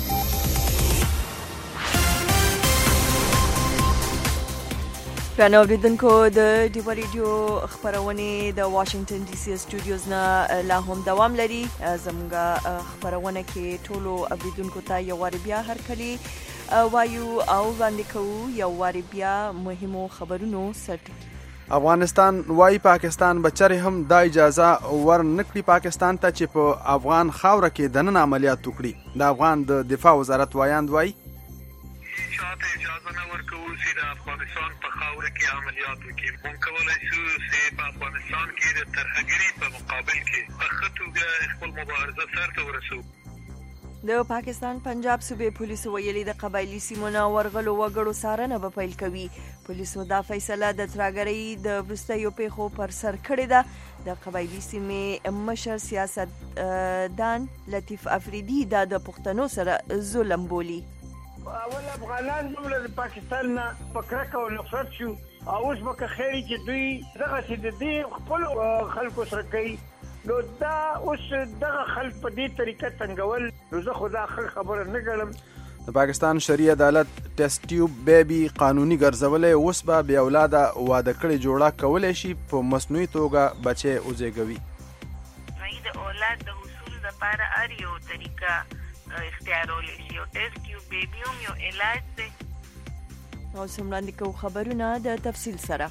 [SPEAKER 1] پرانو اوریدونکو د ډیو ریډیو خبرونه د واشنگټن ډي سي سټوډیوز نه لا هم دوام لري. زموږه خبرونه کې ټولو اوریدونکو ته یو وار بیا هر کلی وایو او باندې کوو یو وار بیا مهمو خبرونو سرټکی.
[SPEAKER 2] افغانستان وايي پاکستان بچره هم دا اجازه ورنکړي پاکستان ته چې په افغان خاوره کې دننه عملیات وکړي. د افغان د دفاع وزارت وایاند وايي
[SPEAKER 3] شاته اجازه نه ورکوي چې د افغانستان په خاوره کې عملیات وکړي. موږ کولای شو چې په افغانستان کې د ترهګرۍ په مقابل کې په ښه توګه خپل مبارزه سرته ورسوو.
[SPEAKER 1] د پاکستان پنجاب صوبې پولیسو ویلي د قبایلی سیمو نه ورغلو وګړو څارنه به پیل کوي. پولیسو دا فیصله د ترهګرۍ د وروستیو پیښو پر سر کړې ده. د قبایلی سیمې مشر سیاستدان لطیف افریدي دا د پښتنو سره ظلم بولي.
[SPEAKER 4] اول افغانان دومره د پاکستان نه په کرکه او نفرت شو او اوس به که خیري چې دوی دغه چې د دې خپل خلکو سره کوي نو دا اوس دغه خلک په دې طریقه څنګهول نو زه خو دا خبره نه ګڼم.
[SPEAKER 2] د پاکستان شرعي عدالت ټیسټ ټیوب بیبي قانوني ګرځولې اوس به بې اولاده واده کړې جوړه کولی شي په مصنوعي توګه بچی وزېږوي.
[SPEAKER 5] د اولاد د حصول لپاره هر یو طریقه اختیارول شي او ټیسټ ټیوب بیبي هم یو علاج دی.
[SPEAKER 1] او وړاندې کوو خبرونه د تفصیل سره.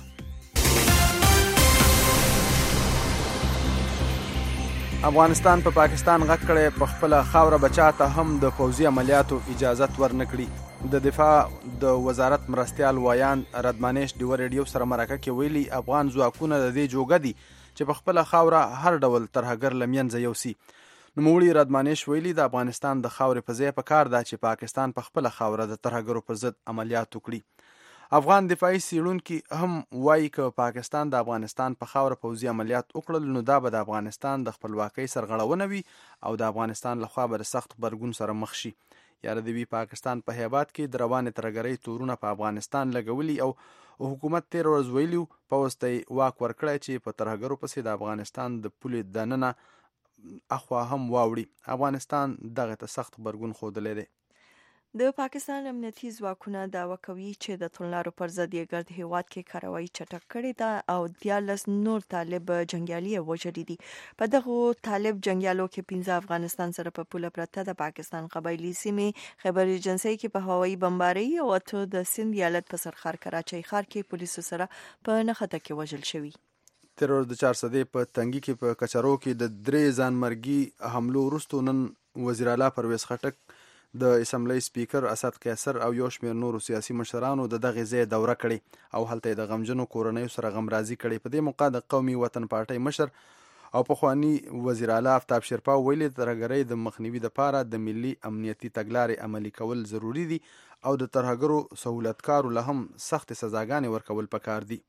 [SPEAKER 2] افغانستان په پاکستان غږ کړی په خپل خاوره بچاته هم د پوځي عملیاتو اجازت ورنکړي. د دفاع د وزارت مرستیال وایاند ردمانیش ډیو ریډیو سره مرکه کې ویلي افغان ځواکونه د دې جوګه دي چې په خپل خاوره هر ډول ترهګر لمنځه یوسي. نوموړي ردمانیش ویلي د افغانستان د خاورې په ځای په کار ده چې پاکستان په خپل خاوره د ترهګرو پر ضد عملیات وکړي. افغان دفاعي څېړونکي هم وایي که پاکستان د افغانستان په خاوره پوځي عملیات وکړل نو دا به د افغانستان د خپلواکۍ سرغړونه وي او د افغانستان لخوا به د سخت غبرګون سره مخ شي. یاره د پاکستان په هیبات کې د روانې ترهګرۍ تورونه په افغانستان لګولي او حکومت تیر ورځ ویلي پوځ ته واک ورکړی چې په ترهګرو پسې د افغانستان د پولې دننه اخوا هم واوړي. افغانستان دغه ته سخت غبرګون ښودلی دی.
[SPEAKER 1] د پاکستان امنیتي ځواکونه دعوا کوي چې د توندلارو پر ضد یې ګرد هیواد کې کاروایی چټک کړې ده او 14 نور طالب جنگیالي وژلي دي. په دغه طالب جنگیالو کې 15 افغانستان سره په پوله پرته د پاکستان قبایلی سیمې خیبر ایجنسۍ کې په هوایي بمبارۍ او اته د سند ایالت په سرخار کراچۍ ښار کې پولیسو سره په نښته کې وژل شوي.
[SPEAKER 2] تر ورځ د 400 په تنګي کې په کچرو کې د 3 ځانمرګي حملو وروسته نن وزیر اعلی پرویز خټک د اسمبلی سپیکر اسد قیصر او یو شمېر نورو سیاسي مشرانو د دغه ځای دوره کړې او هلته د غمجنو کورنیو سره غمرازي کړې. په دې موقع د قومي وطن پارټۍ مشر او پخوانی وزیر اعلی آفتاب شرپا ویلي ترهګرۍ د مخنیوي لپاره د ملي امنیتي تګلارې عملي کول ضروری دي او د ترهګرو سہولتکارو له هم سخت سزاګانې ورکول پکار دي.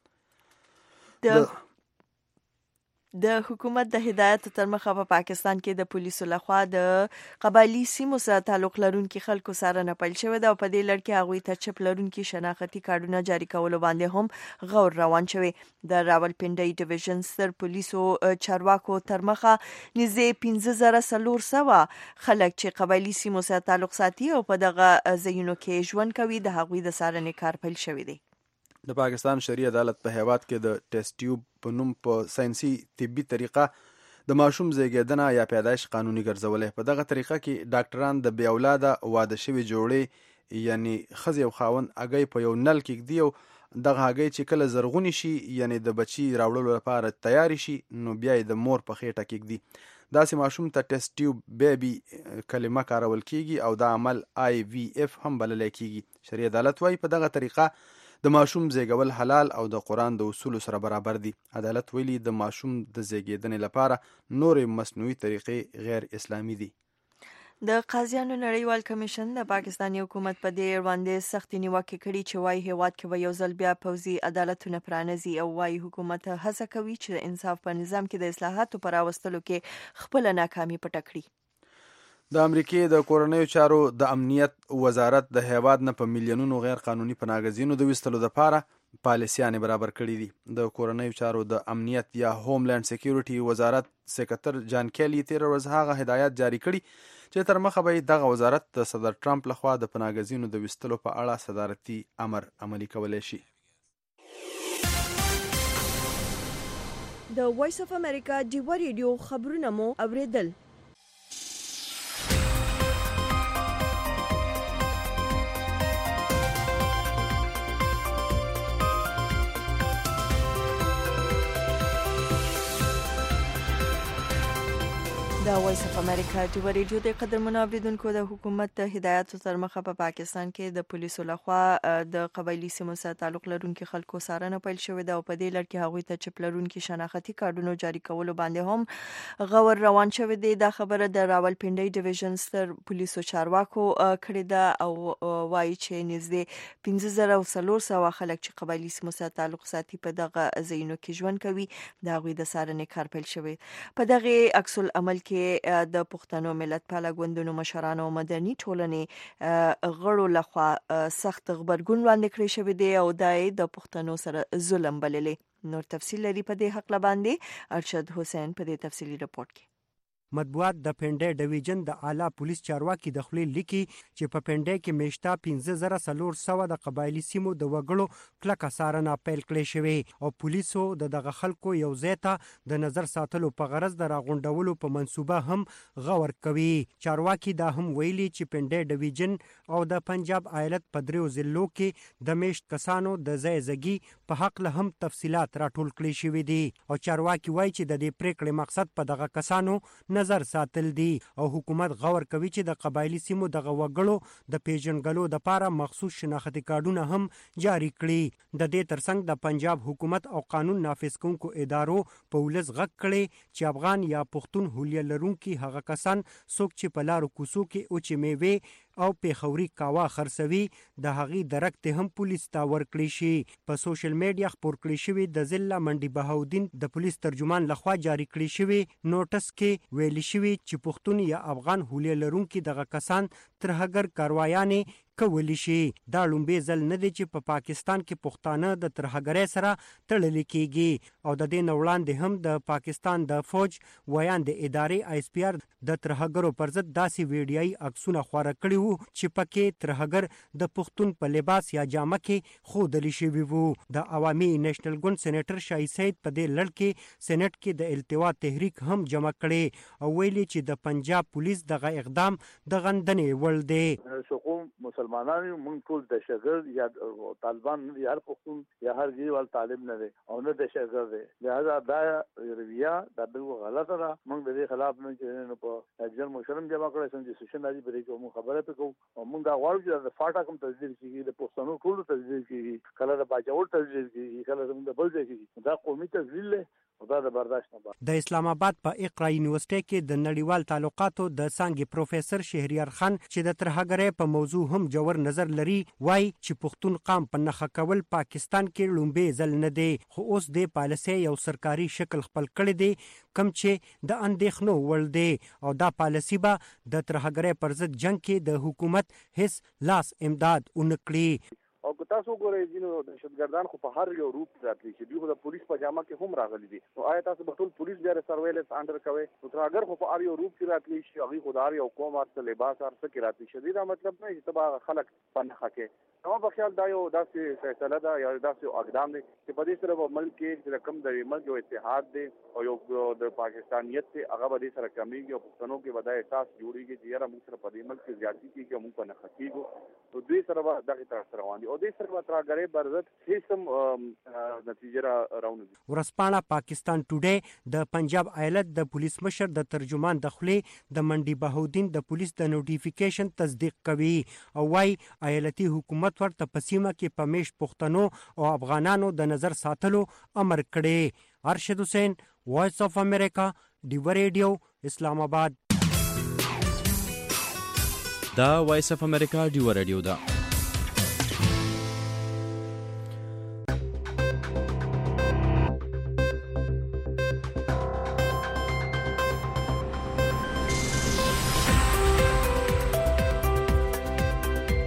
[SPEAKER 1] د حکومت د هدایت تر مخه په پاکستان کې د پولیسو لخوا د قبایلی سیمو سره تعلق لرونکي خلکو څارنه پیل شوې ده او په دې لړ کې هغوی ته چپ لرونکي شناختي کارډونه جاري کولو باندې هم غور روان شوی. د راولپنډۍ ډیویژن ستر پولیسو چارواکو تر مخه نږدې 15400 خلک چې قبایلی سیمو سره تعلق ساتي او په دغه ځایونو کې ژوند کوي د هغوی د څارنې کار پیل شوی دی.
[SPEAKER 2] د پاکستان شرعي عدالت په هیواد کې د ټیسټ ټیوب په نوم په ساينسي طبي طریقه د ماشوم زیږیدنه یا پیدایش قانوني ګرځولې. په دغه طریقه کې ډاکټران د بې اولاده واده شوي جوړې یعنی ښځې او خاوند هګۍ په یو نل کې ږدي او دغه هګۍ چې کله زرغونې شي یعنی د بچي راوړلو لپاره تیار شي نو بیا یې د مور په خېټه کې ږدي. داسې ماشوم ته ټیسټ ټیوب بیبي کلمه کارول کیږي او دا عمل IVF هم بللی کیږي. شرعي عدالت وايي په دغه طریقه د ماشوم زیږول حلال او د قرآن د اصولو سره برابر دي. عدالت ویلي د ماشوم د زیږیدنې لپاره نورې مصنوعي طریقې غیر اسلامي دي.
[SPEAKER 1] د قاضیانو نړیوال کمیشن د پاکستاني حکومت په دې وړاندې سختې نیوکې کړي چې وايي هیواد کې به یو ځل بیا پوځي عدالتونه پرانیزي او وايي حکومت هڅه کوي چې د انصاف په نظام کې د اصلاحاتو پر راوستلو کې خپل ناکامي پټه کړي.
[SPEAKER 2] د امریکای د کورنیو چارو د امنیت وزارت د هیواد نه په میلیونونو غیر قانوني پناهګزینو د وستلو لپاره پالیسیانې برابر کړي دي. د کورنیو چارو د امنیت یا هوملند سکیورټي وزارت سکرتر جان کیلی تیر ورځ هغه هدایت جاری کړي چې تر مخه به دغه وزارت د صدر ټرمپ لخوا د پناهګزینو د وستلو په اړه صدارتي امر عملي کولی شي.
[SPEAKER 1] د وایس اف امریکا ډیوه ریډیو خبرونه مو اوریدل. د وایس اف امریکا ډیوه ریډیو د قدرمنو اوریدونکو د حکومت هدایت تر مخه په پاکستان کې د پولیسو لخوا د قبایلی سیمو سره تعلق لرونکو خلکو څارنه پیل شوې ده او په دې لړ کې هغوی ته چپ لرونکو شناختی کارډونو جاری کولو باندې هم غور روان شوی دی. دا خبره د راولپنډي ډیویژن ستر پولیسو چارواکو کړې ده او وایي چې نږدې 15400 خلک چې قبایلی سیمو سره تعلق ساتي په دغه ځایونو کې ژوند کوي. دا غوي د څارنې کار پیل شوی. په دغه عکس العمل کې د پښتنو ملت پاله ګوندونو مشرانو او مدني ټولنې غړو لخوا سخت غبرګون وړاندې کړی شوی دی او د پښتنو سره ظلم بللی. نور تفصیل لري په دې حق باندې ارشد حسین په دې تفصیلی رپورت کې.
[SPEAKER 17] مطبوعات د پنډې ډیویژن د اعلی پولیس چارواکي د خپل لیکي چې په پنډې کې میشتا 15400 د قبایلی سیمو د وګړو کلکه څارنه پیل کړې شوې او پولیسو دغه خلکو یو ځای ته د نظر ساتلو په غرض د راغونډولو په منصوبه هم غور کوي. چارواکي دا هم ویلي چې پنډې ډیویژن او د پنجاب ایالت په دریو ضلعو کې د میشت کسانو د ځای زګي په حق له هم تفصيلات راټول کړي شوې دي او چارواکي وایي چې د دې پریکړې مقصد په دغه کسانو نظر ساتل دي او حکومت غور کوي چې د قبایلی سیمو دغه وګړو د پیژنګلو د لپاره مخصوص شناختی کارډونه هم جاری کړي. د دې ترڅنګ د پنجاب حکومت او قانون نافذ کوونکو ادارو په ولس غږ کړي چې افغان یا پښتون هولیه لرونکي هغه کسان څوک چې په لارو کوڅو کې او چې میوه او پیخوري کاوا خرڅوي د هغې درکته هم پولیس ته ورکړي شي. په سوشل میډیا خبر کړی شوی د ضلع منډي بهاودین د پولیس ترجمان لخوا جاری کړی شوی نوټس کې ویل شوی چې پښتون یا افغان هولیه لرونکي دغه کسان تر هغه کاروایانې کولی شي. دا لومبې ځل نه دی چې په پاکستان کې پښتانه د ترهګرۍ سره تړل کېږي او د دې وړاندې هم د پاکستان د فوج ویان د ادارې آی اس پی آر د ترهګرو پر ضد داسې ویډیوي عکسونه خپاره کړي وو چې پکې ترهګر د پښتون په لباس یا جامه کې خودل شوی وو. د عوامي نېشنل ګوند سېنیټر شاهي سید په دې لړ کې سېنات کې د التوا تحریک هم جمع کړي او ویلي چې د پنجاب پولیس دغه اقدام د غندنې وړ دی.
[SPEAKER 18] شقوم مسلمانانو مونږ ټول د شګر یا طالبان نه هر پښتون یا هر جیوال طالب نه دی او نه د شګر دی. لہذا دا رویه دا بالکل غلطه ده. مونږ د دې خلاف نه چې په اجر مشرم جمع کړی سم چې سشن راځي پرې کوم خبره پکو او مونږ دا غواړو چې د فاټا کوم تجدید کیږي د پښتنو ټول تجدید کیږي کله د باجوړ تجدید کیږي کله د بل ځای کیږي. دا قومي تجدید له
[SPEAKER 17] د اسلام آباد په اقرا یونیورسيټي کې د نړیوال تعلقاتو د څانګې پروفیسور شهریار خان چې د ترهګرۍ په موضوع هم جوړ نظر لري وای چې پښتون قام په نخښه کول پاکستان کې لومبې ځل نه دی خو اوس د پالیسي یو سرکاري شکل خپل کړی دی کم چې د اندېښنو وړ دی او دا پالیسي به د ترهګرۍ پر ضد جنگ کې د حکومت هیڅ لاس امداد ونکړي.
[SPEAKER 18] او که تاسو ګورئ جنو دهشتګردان خو په هر یو روپ راتلی چې دوی خو د پولیس په جامه کې هم راغلي دي نو آیا تاسو به ټول پولیس بیا سرویلنس انډر کوي نو ترهګر خو په هر یو روپ کې راتلی شي هغه خو د هر یو قوم ارته لباس ارته کې راتلی شي. دا مطلب نه چې تبا خلک په نخښه کې نو په خیال دا یو داسې فیصله ده یا داسې اقدام دی چې په دې سره په ملک کې چې کم د ملک یو اتحاد دی او یو د پاکستانیت ته هغه به دې سره کمیږي او پښتنو کې ودا احساس جوړیږي چې یاره موږ سره په دې ملک کې زیاتی کیږي موږ په نخښه کېږو نو دوی سره به دغه طرف روان دي او دوی سره ترهګرۍ برزت هیڅ نتیجه راونی.
[SPEAKER 17] ورسپانه پاکستان ټوډے د پنجاب ایالت د پولیس مشر د ترجمان د خلې د منډي بهاودین د پولیس د نوټیفیکیشن تصدیق کوي او وايي ایالتي حکومت ورته پسیمه کې پمیش پښتنو او افغانانو د نظر ساتلو امر کړي. ارشد حسین وایس اف امریکا ډیو ریډیو اسلام آباد.
[SPEAKER 19] دا وایس اف امریکا ډیو ریډیو دا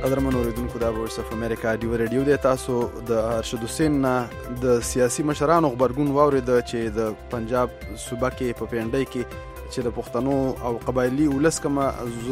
[SPEAKER 2] قدرمن اوریدونکو دا وایس اف امریکا ډیو ریډیو دی. تاسو د ارشد حسین د سیاسي مشرانو خبرګون واورید چې د پنجاب صوبه کې په پینډای کې چې د پښتنو او قبایلی ولس کومه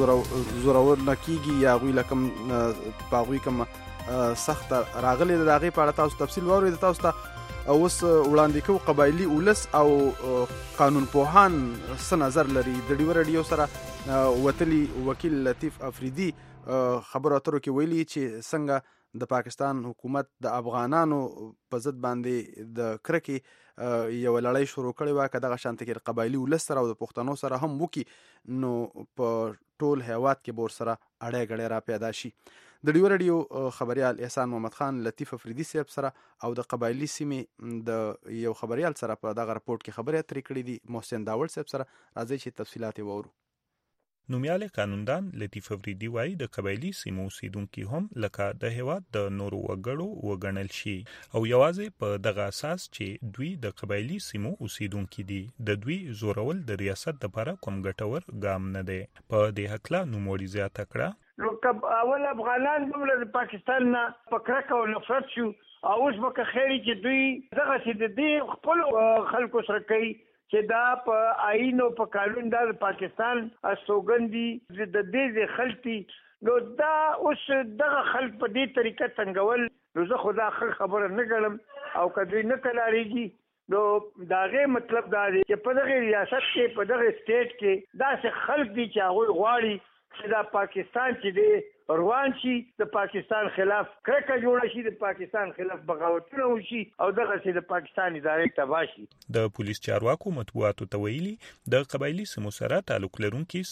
[SPEAKER 2] زورور نکیږي یا غوی لکم پاغوی کومه سخت راغلي د هغې په اړه تاسو تفصیل واورید. تاسو ته اوس وړاندې کوو قبایلی ولس او قانون پوهان څه نظر لري. د ډیو ریډیو سره وتلی وکیل لطیف افریدي خبرو اترو کې ویلي چې څنګه د پاکستان حکومت د افغانانو په ضد باندې د کرکې یو لړۍ شروع کړې وه، که دغه شانته کې قبایلي ولس سره او د پښتنو سره هم وکړي نو په ټول هیواد کې به ورسره اړی ګړی را پیدا شي. د ډیو ریډیو خبریال احسان محمد خان لطیف افریدي صاحب سره او د قبایلي سیمې د یو خبریال سره په دغه رپورټ کې خبرې اترې کړې دي. محسن داول صاحب سره راځي چې تفصیلات یې واورو.
[SPEAKER 20] نومیالی قانوندان لطیف افریدي وایي د قبایلي سیمو اوسیدونکي هم لکه د هیواد د نورو وګړو وګڼل شي او یوازې په دغه اساس چې دوی د قبایلي سیمو اوسیدونکي دي د دوی زورول د ریاست لپاره کوم ګټور ګام نه دی. په دې هکله نوموړي زیاته کړه
[SPEAKER 4] نو کب اول افغانان دومره د پاکستان نه په کرکه او نفرت شو او اوس به که خیري چې دوی دغه چې د دې خپل خلکو سره کوي چې دا په آئین او په قانون دا د پاکستان استوګندي د دې خلتي نو دا اوس دغه خلک په دې طریقه څنګهول نو زه خدا خبره نه ګڼم او کدی نه کلاریږي نو داغه مطلب دا دی چې په دغه ریاست کې په دغه سټیټ کې دا څه خلک دي چې هغه غواړي چې دا پاکستان چې دی روان شي د پاکستان خلاف کرکه جوړه شي د پاکستان خلاف بغاوتونه وشي او دغه چې د پاکستان ادارې تباه شي. د
[SPEAKER 20] پولیس چارواکو مطبوعاتو ته ویلي د قبایلي سیمو سره تعلق لرونکي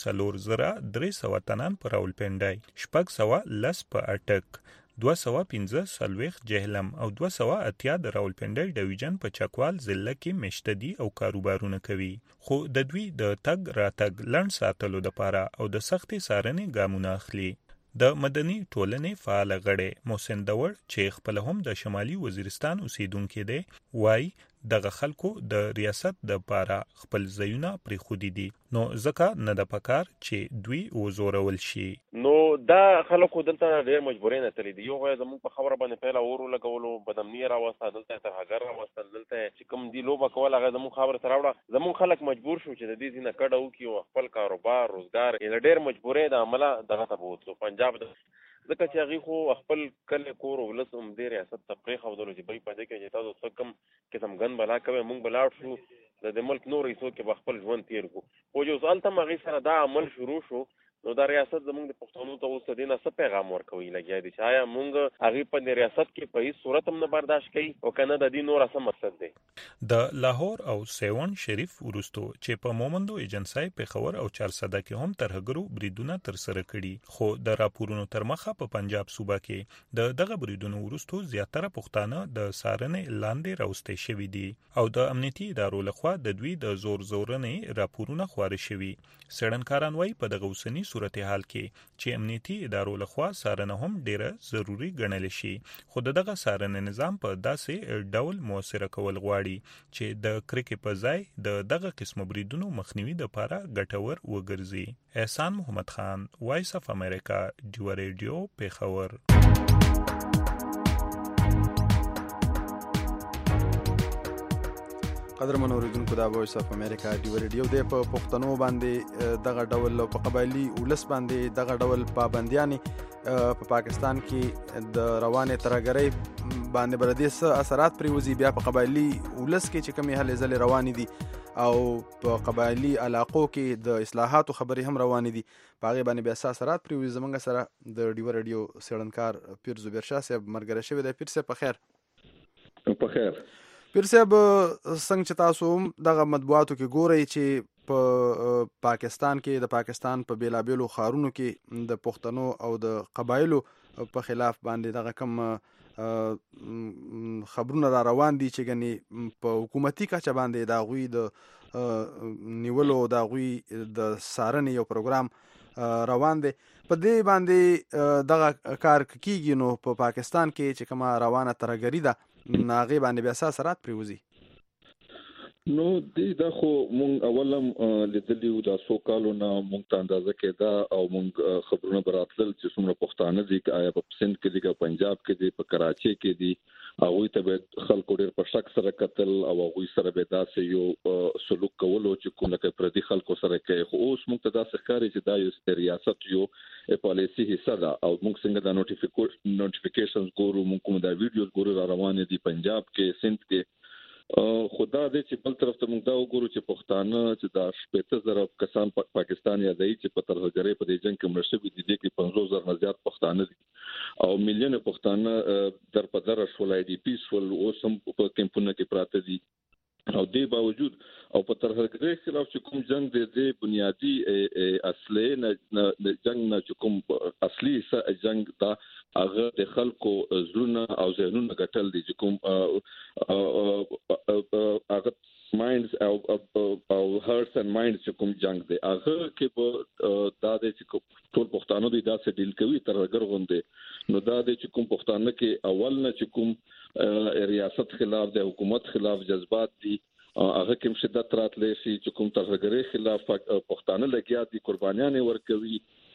[SPEAKER 20] 4,300 تنان په راولپنډای 610 په اټک 215 جهلم او 280 د راولپنډای ډیویژن په چکوال ضلع کې مشتدي او کاروبارونه کوي خو د دوی د تګ راتګ لنډ ساتلو لپاره او د سختې څارنې ګامونه اخلي. د مدني ټولنې فعال غړی محسن داول چې خپل هم د شمالي وزیرستان اوسیدونکو دی وای دغه خلکو د ریاست د لپاره خپل ځایونه پرېښودي دي نو ځکه نه د پکار چې دوی وزورول شي.
[SPEAKER 21] نو دا خلکو دلته ډېر مجبورین تللی دي. یو غوښه زموږ په خبره باندې پیله اورو لګولو بدامنی راوسته دلته تر هغه راوستل دلته چې کوم دی لوبه کول هغه زموږ خبره سره وړه زموږ خلک مجبور شو چې د دې ځینه کډه وکړي او خپل کاروبار روزګار یې ډېر مجبورې د عمله دغه ته بوتلو پنجاب ځکه چې هغې خو خپل کلی کور ولس هم دې ریاست ته پرېښودلو چې بی په دې کې چې تاسو څه کوم قسم ګند به لا کوئ موږ به لاړ شو د ملک نور حصو کې به خپل ژوند تېر کړو خو چې اوس هلته هم هغې سره دا عمل شروع شو نو دا ریاست زموږ د پښتنو ته اوس د دې نه څه پیغام ورکوي لګیا دي چې آیا موږ هغې په دې ریاست کې په هېڅ صورت هم نه برداشت کوي او که نه د دې نوره څه مقصد دی.
[SPEAKER 20] د لاهور او سیوان شریف وروستو چې په مومندو ایجنسۍ پېښور او چارسده کې هم ترهګرو بریدونه ترسره کړي خو د راپورونو تر مخه په پنجاب صوبه کې د دغه بریدونو وروستو زیاتره پښتانه د څارنې لاندې راوستی شوي دي او د امنیتي ادارو لخوا د دوی د زورنې راپورونه خواره شوي. څېړنکاران وایي په دغه اوسني صورتحال کې چې امنیتي ادارو لخوا څارنه هم ډیره ضروری ګڼل شي خو دغه څارنې نظام په داسې ډول موثره کول غواړي چې د کرکې په ځای د دغه قسم بریدونو مخنیوي لپاره ګټور وګرځي. احسان محمد خان وایس اف امریکا ډیو ریډیو پېښور.
[SPEAKER 2] قدرمن اوریدونکو دا وایس اف امریکا ډیو ریډیو دی. په پښتنو باندې دغه ډول په قبایلي ولس باندې دغه ډول پابندیانې په پاکستان کې د روانې ترهګرۍ باندې بردي څه اثرات پرېوځي. بیا په قبایلي ولس کې چې کومې هلې ځلې روانې دي او په قبایلي علاقو کې د اصلاحاتو خبرې هم روانې دي په هغې باندې بیا څه اثرات پرېوځي. زموږ سره د ډیو ریډیو څېړنکار پیر زبیر شاه صاحب ملګری شوی دی. پیر صاحب په خیر.
[SPEAKER 22] په خیر.
[SPEAKER 2] پیر صاحب څنګه چې تاسو هم دغه مطبوعاتو کې ګورئ چې په پاکستان کې د پاکستان په بیلابیلو ښارونو کې د پښتنو او د قبایلو په خلاف باندې دغه کم خبرونه را روان دي چې ګنې په حکومتي کچه باندې د هغوی د نیولو د هغوی د څارنې یو پروګرام روان دی. په دې باندې دغه کار کیږي نو په پاکستان کې چې کومه روانه ترهګري ده هغې باندې بیا څه اثرات پرېوځي؟
[SPEAKER 22] نو دا خو مونږ اولم لیدلیو دا سو کالو نه مونږ ته اندازه کېدا او مونږ خبرونه براتل چې څومره پښتانه دي آیا په سند کې دي په پنجاب کې دي په کراچي کې دي هغه ته به خلکو ډېر په شک سره قتل او هغه سره به داسې یو سلوک کولو چې کوم لکه پردي خلکو سره کوي خو اوس مونږ ته داسې ښکاري چې دا یو ریاست یو پالیسي حصہ ده او مونږ څنګه دا نوټیفیکیشنز ګورو مونږ کوم دا ویډیوز ګورو را روان دي پنجاب کې سند کې خدا دې چې بل طرف ته موږ دا وګورو چې پښتانه چې دا 15,000 کسان پاکستان یادای چې په ترهګرۍ په دې جنگ کې مړ شوي دي چې 50,000 نه زیات پښتانه دي او میلیون پښتانه در په در شولای دي پیسفل اوسم په کمپونه کې پراته دي او دې باوجود او په ترهګرۍ خلاف چې کوم جنگ د بنیادی اصلي نه جنگ نه کوم اصلي جنگ دا هغه د خلکو زړونه او ذهنونه ګټل دي چې کوم هغه ماینډز او هارټس اند ماینډز چې کوم جنگ دی هغه کې په دا د ټول پښتانه دوی داسې ډیل کوي ترهګر غوندي نو دا د چې کوم پښتانه کې اول نه چې کوم ریاست خلاف د حکومت خلاف جذبات دي هغه کوم شدت راتلې شي چې کوم ترهګرۍ خلاف پښتانه لګیا دي قربانيان ورکوي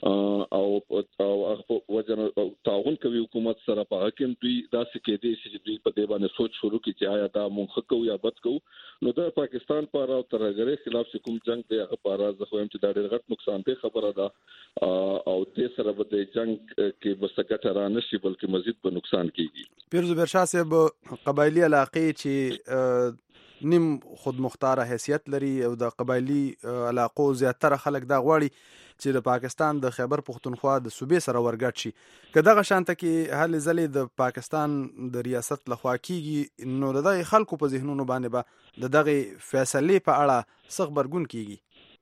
[SPEAKER 22] او وجه تعاون کوي حکومت سره په حکم دوی داسې کې دي چې دوی په دې باندې سوچ شروع کړي چې آیا دا مونږ کوو یا بد کوو نو دا پاکستان پر او ترهګرۍ خلاف کوم جنگ دی هغه پر راز خو هم چې دا ډېر غټ نقصان دی خبره ده او دې سره به د جنگ کې بسګټ را نشي بلکې مزید به نقصان کیږي
[SPEAKER 2] پیرزو برشاه صاحب قبایلی علاقې چې نیم خود مختار حیثیت لري او د قبایلی علاقو زیاتره خلک دا غواړي چې د پاکستان د خیبر پختونخوا د صوبې سره ورګډ شي که دغه شانته کې هلې ځلې د پاکستان د ریاست لخوا کیږي نو د دغه خلکو په ذهنونو باندې به د دغه فیصلې په اړه څه خبرګون کیږي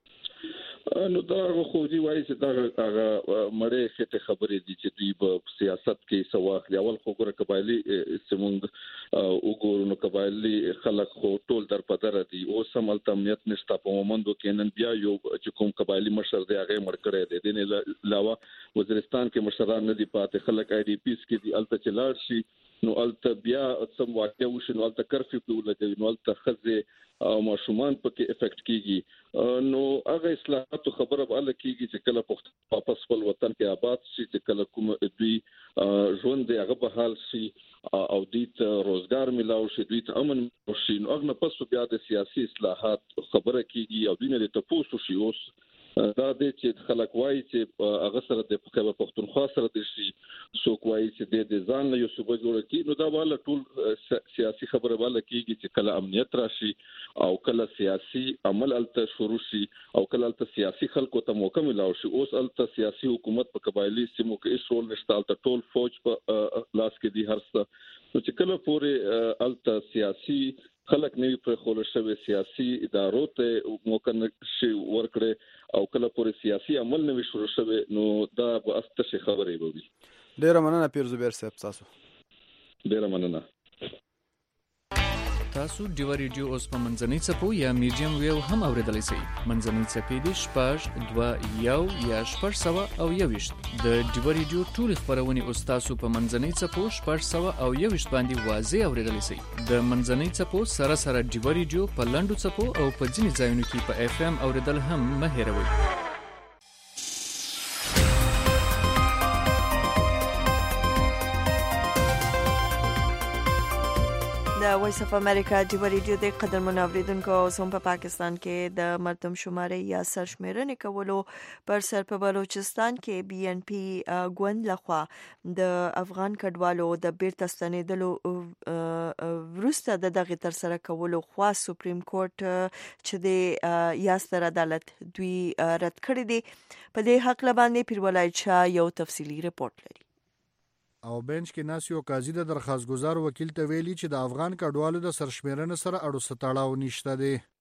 [SPEAKER 22] نو دا خو دی وایي چې دا هغه مړې خته خبرې دي چې دوی په سیاست کې سواخ دی اول خو ګره قبایلی سیمونږ وګورو نو قبایلی خلک خو ټول در په در دي او سمال تامنیت نشته په مومندو کې نن بیا یو چې کوم قبایلی مشر دی هغه مړ کړی دی د نه علاوه وزیرستان کې مشران نه دي پاتې خلک آی ډی پیس کې دي الته چلاړ شي نو الته بیا سم واقع وشي نو الته کرفیو په ولګي نو الته خزه او ماشومان پکې افیکټ کیږي نو هغه اصلاحات خبره به الله کیږي چې کله پښتون واپس خپل وطن کې آباد شي چې کله کوم دوی ژوند دی هغه به حال شي او دوی ته روزګار ملاو شي دوی ته امن شي نو هغه پس بیا د سیاسي اصلاحات خبره کیږي او دوی نه ته پوسو شي اوس دا د چې خلک وایي چې هغه سره د خیبر پختونخوا سره د شي څوک وایي چې د ځان له یو صوبه جوړ کی نو دا والا ټول سیاسي خبره والا کیږي چې کله امنیت راشي او کله سیاسي عمل الته شروع شي او کله الته سیاسي خلکو ته موقع ملاو شي اوس الته سیاسي حکومت په قبایلی سیمو کې شول نشته الته ټول فوج په لاس کې دي هرڅه نو چې کله پورې الته سیاسي خلک نه پر خول شوی سیاسي ادارو ته موقع نشي ورکړي او کله پورې سیاسي عمل نه شروع شوی نو دا به استه خبرې وي
[SPEAKER 2] ډیره مننه پیر زبیر صاحب تاسو
[SPEAKER 22] ډیره مننه
[SPEAKER 6] تاسو ډیو ریډیو اوس په منځنۍ څپو یا میډیم ویو هم اوریدلای شئ منځنۍ څپې د 2 یا 421 د ډیو ریډیو ټول خبرونه اوس تاسو په منځنۍ څپو 421 باندې واضح اوریدلای شئ د منځنۍ څپو سره سره ډیو ریډیو په لاندو څپو او په ځینې ځایونو کې په اف ام اوریدل هم مه هېروئ
[SPEAKER 1] د وایس اف امریکا ډیو ریډیو د قدرمن اوریدونکو اوسم په پاکستان کې د مردم شمارې یا سرشمیرنې کولو پر سر په بلوچستان کې بي ان پی ګوند لخوا د افغان کډوالو د بیرته ستنېدلو وروسته د دغه تر سره کولو خوا سپریم کورټ چې د یاستر عدالت دوی رد کړی دی په دې حق لباندې پیرولای چا یو تفصیلی رپورت لري
[SPEAKER 8] او بنچ کې ناسیو قاضي د درخواست گزار وکیل ته ویلي چې د افغان کډوالو د سرشمیرنې سره اړو ستړاو نشته دی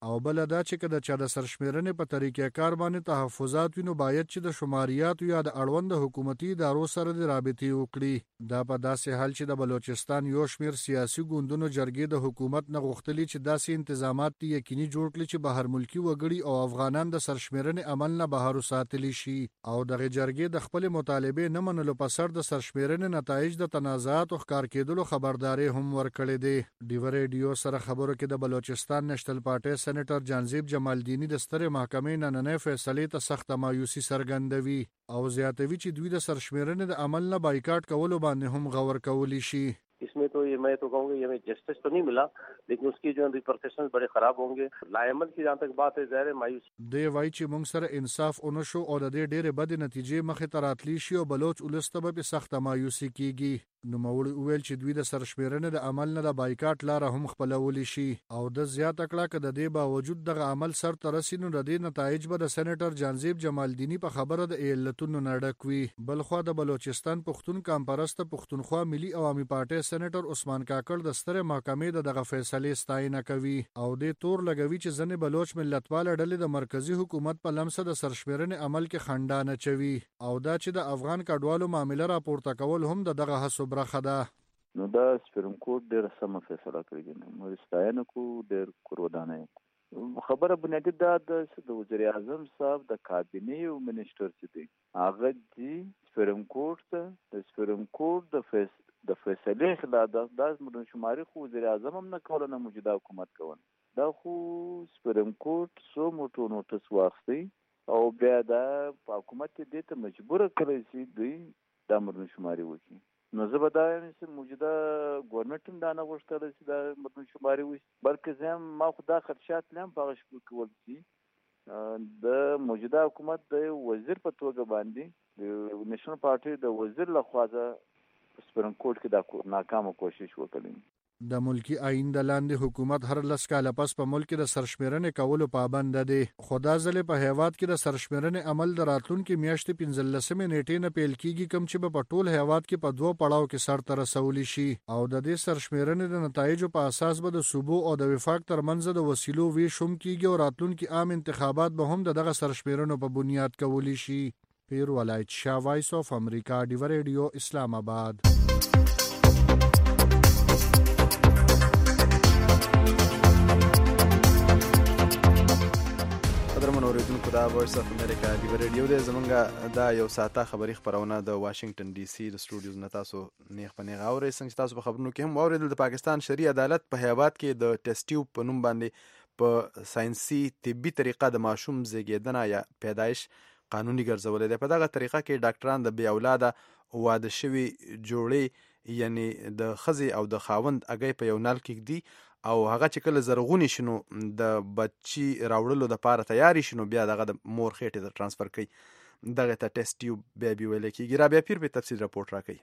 [SPEAKER 8] او بل دا چې کله چې د سرشمیرنې په طریقې کار باندې تحفظات وینو باید چې د شماریات یا د اړوند حکومتي ادارو سره د رابطې وکړي. دا په داسې حال چې د بلوچستان یو شمیر سیاسي ګوندونو جرګې د حکومت نه غوښتلي چې داسې تنظیمات یقیني جوړ کړي چې بهر ملکی وګړي او افغانان د سرشمیرنې عمل نه بهر وساتلی شي. او دغه جرګې د خپل مطالبه نه منلو په سر د سرشمیرنې نتایج د تنازعات او ښکار کېدلو خبرداري هم ورکړې ده. ډیو ریډیو سره خبرو کې د بلوچستان نېشنل پارټي سېنیټر جانزیب جمالدینی د سترې محکمې نننې فیصلې ته سخت مایوسي څرګندوي او زیاتوي چې دوی د سرشمیرنې د عمل نه بایکاټ کولو باندې هم غور کولی شي.
[SPEAKER 7] इसमें तो ये मैं तो कहूँगा ये हमें जस्टिस तो नहीं मिला, लेकिन उसकी जो रिपरकशन बड़े खराब होंगे. लायमल की जहाँ तक बात है ज़ाहिर है मायूस
[SPEAKER 8] دی وای چې موږ سره انصاف اونشو او د دې ډېرې بد نتیجې مخې ته راتلی شي او بلوچ ولس ته به سخت مایوسي کیږي. نوموړي وویل چې دوی د سرشمیرنې د عمل نه د بایکاټ لاره هم خپلولی شي او د زیاته کړه چې د دې باوجود دغه عمل سر ته رسي نو د دې نتایج به د سېنیټر جانزیب جمالدینی په خبره د علتونو نه ډک وي. بلخوا د بلوچستان پښتون کامپرست پښتونخوا ملي عوامي پارټي سېنیټر عثمان کاکړ د سترې محکمې دغه فیصلې ستاینه کوي او د تور لګوي چې ځنې بلوچ ملتپال ډلې د مرکزی حکومت په لمسه د سرشمیرنې عمل کې خنډانه چوي او دا چې د افغان کډوالو معاملې راپورته کول هم دغه هڅو برخه ده.
[SPEAKER 10] نو دا سپریم کورټ ډېر سمه فیصله کړې ده. موږ ستاینه کو ډېر قربانه خبره بنیادی دا د وزیر اعظم صاحب د کابینې او منیسټر چې دی هغه دی سپریم کورټ د سپریم کورټ د فیصلې خلاف د مردمشماري خو وزیر اعظم هم نه کوله نه موجوده حکومت کوله. دا خو سپریم کورټ سو موټو نوټس واخلي او بیا دا حکومت دې ته مجبور کړی چې دوی د مردمشماري وکړي. نو زه به دا چې موجوده ګورنمنټ هم دا نه غوښتل چې دا مردمشماري وشي، بلکې زه هم ما خو دا خدشات نه هم په هغه شکل کول چې د موجوده حکومت د وزیر په توګه باندې د نېشنل پارټي د وزیر لخوا سپریم کورټ کې دا ناکامه کوشش وکړي.
[SPEAKER 8] د ملکی آئین د لاندې حکومت هر لس کاله پس په ملک د سرشمیرنې کولو پابند دی. خدا ځلې په هیواد کې د سرشمیرنې عمل د راتلونکي میاشتې 15 نیټې نه پیل کیږي، کوم چې په ټول هیواد کې په 2 پړاو کې سر ته رسولي شي او د دې سرشمیرنې د نتایجو په اساس به د صوبو او د وفاق ترمنځ د وسیلو ویش هم کیږي او راتلونکي عام انتخابات به هم دغه سرشمیرنو په بنیاد کولی شي. پیر ولایت شاه، وایس اف امریکا، ډیو ریډیو، اسلام آباد.
[SPEAKER 2] قدرمن اوریدونکو، دا وایس اف امریکا ډیو ریډیو دی. زمونږ دا یو ساعته خبري خبرونه د واشنگټن ډي سي د سټوډیوز نه تاسو نیغ په نیغه اورئ. څنګه تاسو په خبرونو کې هم واورېدل، د پاکستان شرعي عدالت په هیواد کې د ټیسټ ټیوب په نوم باندې په ساينسي طبي طریقه د ماشوم زیږیدنه یا پیدایش قانوني ګرځولې ده. په دغه طریقه کې ډاکټران د بې اولاده واده شوي جوړې یعنی د ښځې او د خاوند اګۍ په یو نل کې دي او هغه چې کله زرغونی شنو د بچی راوړلو د پاره تیاری شنو بیا دغه د مور خېټه د ترانسفر کوي. دغه ته ټیسټ ټیوب بیبي ویل کیږي. رابعه پیر په تفصیل راپورټ راکړي.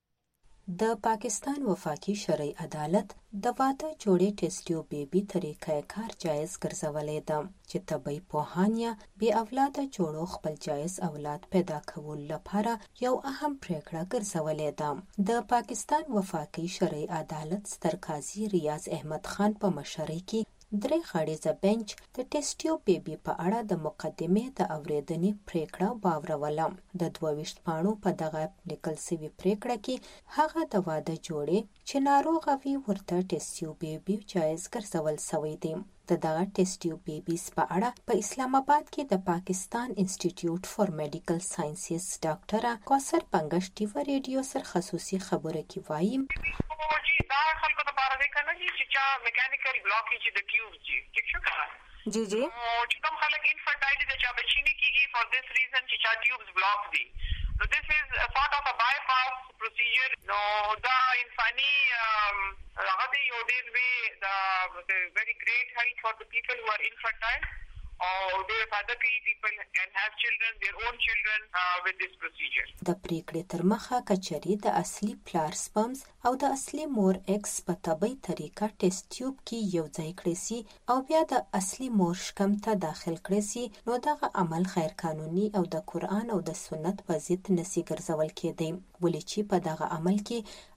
[SPEAKER 23] د پاکستان وفاقي شرعي عدالت د واده جوړې ټیسټ ټیوب بیبي طریقه کار جایز ګرځولې ده چې طبي پوهان یا بې اولاده جوړو خپل جایز اولاد پیدا کول لپاره یو اهم پریکړه ګرځولې ده. د پاکستان وفاقي شرعي عدالت ستر قاضي ریاض احمد خان په مشرۍ کې 3 غړیزه بنچ د ټیسټ ټیوب بیبي په اړه د مقدمې د اورېدنې پریکړه واوروله. د 22 پاڼو په دغه لیکل شوې پریکړه کې هغه د واده جوړې چې ناروغه وي ورته ټیسټ ټیوب بیبي جایز ګرځول شوی دی. د دغه ټیسټ ټیوب بیبیز په اړه په اسلام آباد کې د پاکستان انسټیټیوټ فار میډیکل ساينسز ډاکټره کوثر پنګش ټیو ریډیو سره خصوصي خبره کې وایي
[SPEAKER 24] دا خلکو ته بار دی کنه چې چا میکانیکل بلاکیج د ټیوب جی ٹھیک شو کنه
[SPEAKER 23] جی
[SPEAKER 24] چې کوم خلک انفرټایل دي چې بچی نه کیږي فور دیس ریزن چې چا ټیوبز بلاک دي. So this is a sort of a bypass procedure. No, the infani hadi yodis be the very great help for the people who are infertile. Or their father people can have children, their own children with this procedure.
[SPEAKER 23] د پریکړې تر مخه کچري د اصلي پلار سپمز او د اصلي مور ایکس په طبي طریقه ټیسټ ټیوب کې یو ځای کړی سي او بیا د اصلي مور شکم ته داخل کړی سي، نو دغه عمل غیر قانوني او د قرآن او د سنت په ضد نسی ګرځول کېدی. ولې چې په دغه عمل کې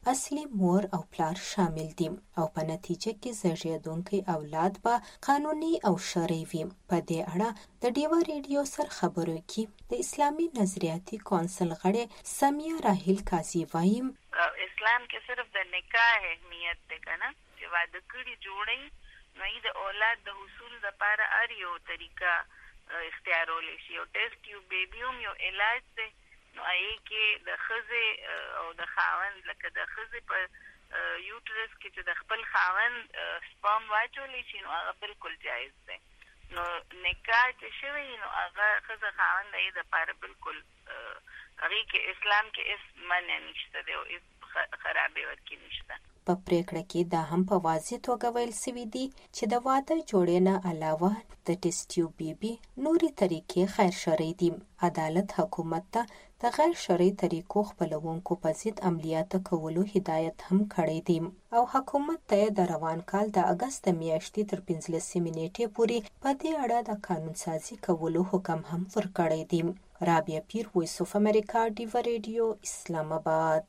[SPEAKER 23] اصلي مور او پلار شامل دي او په نتیجه کې زیږیدونکي اولاد به قانوني او شرعي وي. په دې اړه د ډیوا ریډیو سره خبرو کې د اسلامي نظریاتي کونسل غړي سمیه راهیل قاضي وايي
[SPEAKER 5] اسلام کې صرف د نکاح اهمیت ده کنه چې واده کړي جوړي نو د اولاد د حصول لپاره اړ یو طریقه اختیارول شي او ټیسټ ټیوب بیبي هم یو علاج ده. نو هغه کې د خزه او د خاوند لکه د خزه په یوټرس کې چې د خپل خاوند سپام واچول شي نو هغه بالکل جایز ده. نو نکاح چې شوی نو هغه خزه خاوند یې د لپاره بالکل هغه کې اسلام کې اس منع نشته دی او اس خرابې ورکی نشته.
[SPEAKER 23] په پریکړه کې دا هم په واضح توګه ویل شوی دی چې د واده جوړې نه علاوه د ټیسټ ټیوب بیبي نوري طریقې غیر شرعي دي. عدالت حکومت ته د غیر شرعي طریقو خپلونکو په ضد عملیات کولو هدایت هم کړی دی او حکومت ته د روان کال د اگست میاشتې تر 15 نیټې پورې په دې اړه د قانون سازي کولو حکم هم ورکړی دی. رابعه پیر، وایس اف امریکا، ډیوا ریډیو، اسلام آباد.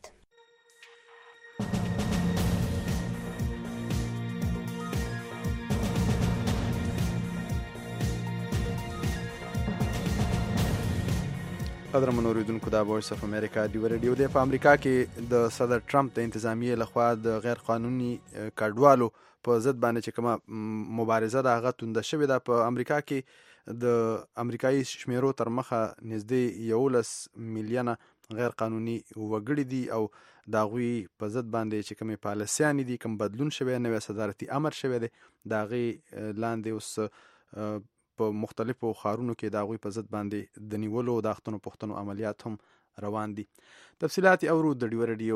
[SPEAKER 2] قدرمن اوریدونکو دا وایس اف امریکا ډیوا ریډیو دی. په امریکا کې د صدر ټرمپ د انتظامیې لخوا د غیر قانوني کډوالو په ضد باندې چې کومه مبارزه ده هغه تونده شوې ده. په امریکا کې د امریکایي شمیرو تر مخه نږدې 11 میلیونه غیر قانوني وګړي دي او د هغوی په ضد باندې چې کومې پالیسیانې دي کوم بدلون شوی نوی صدارتي امر شوی دی د هغې لاندې اوس په مختلفو ښارونو کې د هغوی په ضد باندې د نیولو د اختنو پوښتنو عملیات هم روان دي. تفصیلات اورو د ډیوا ریډیو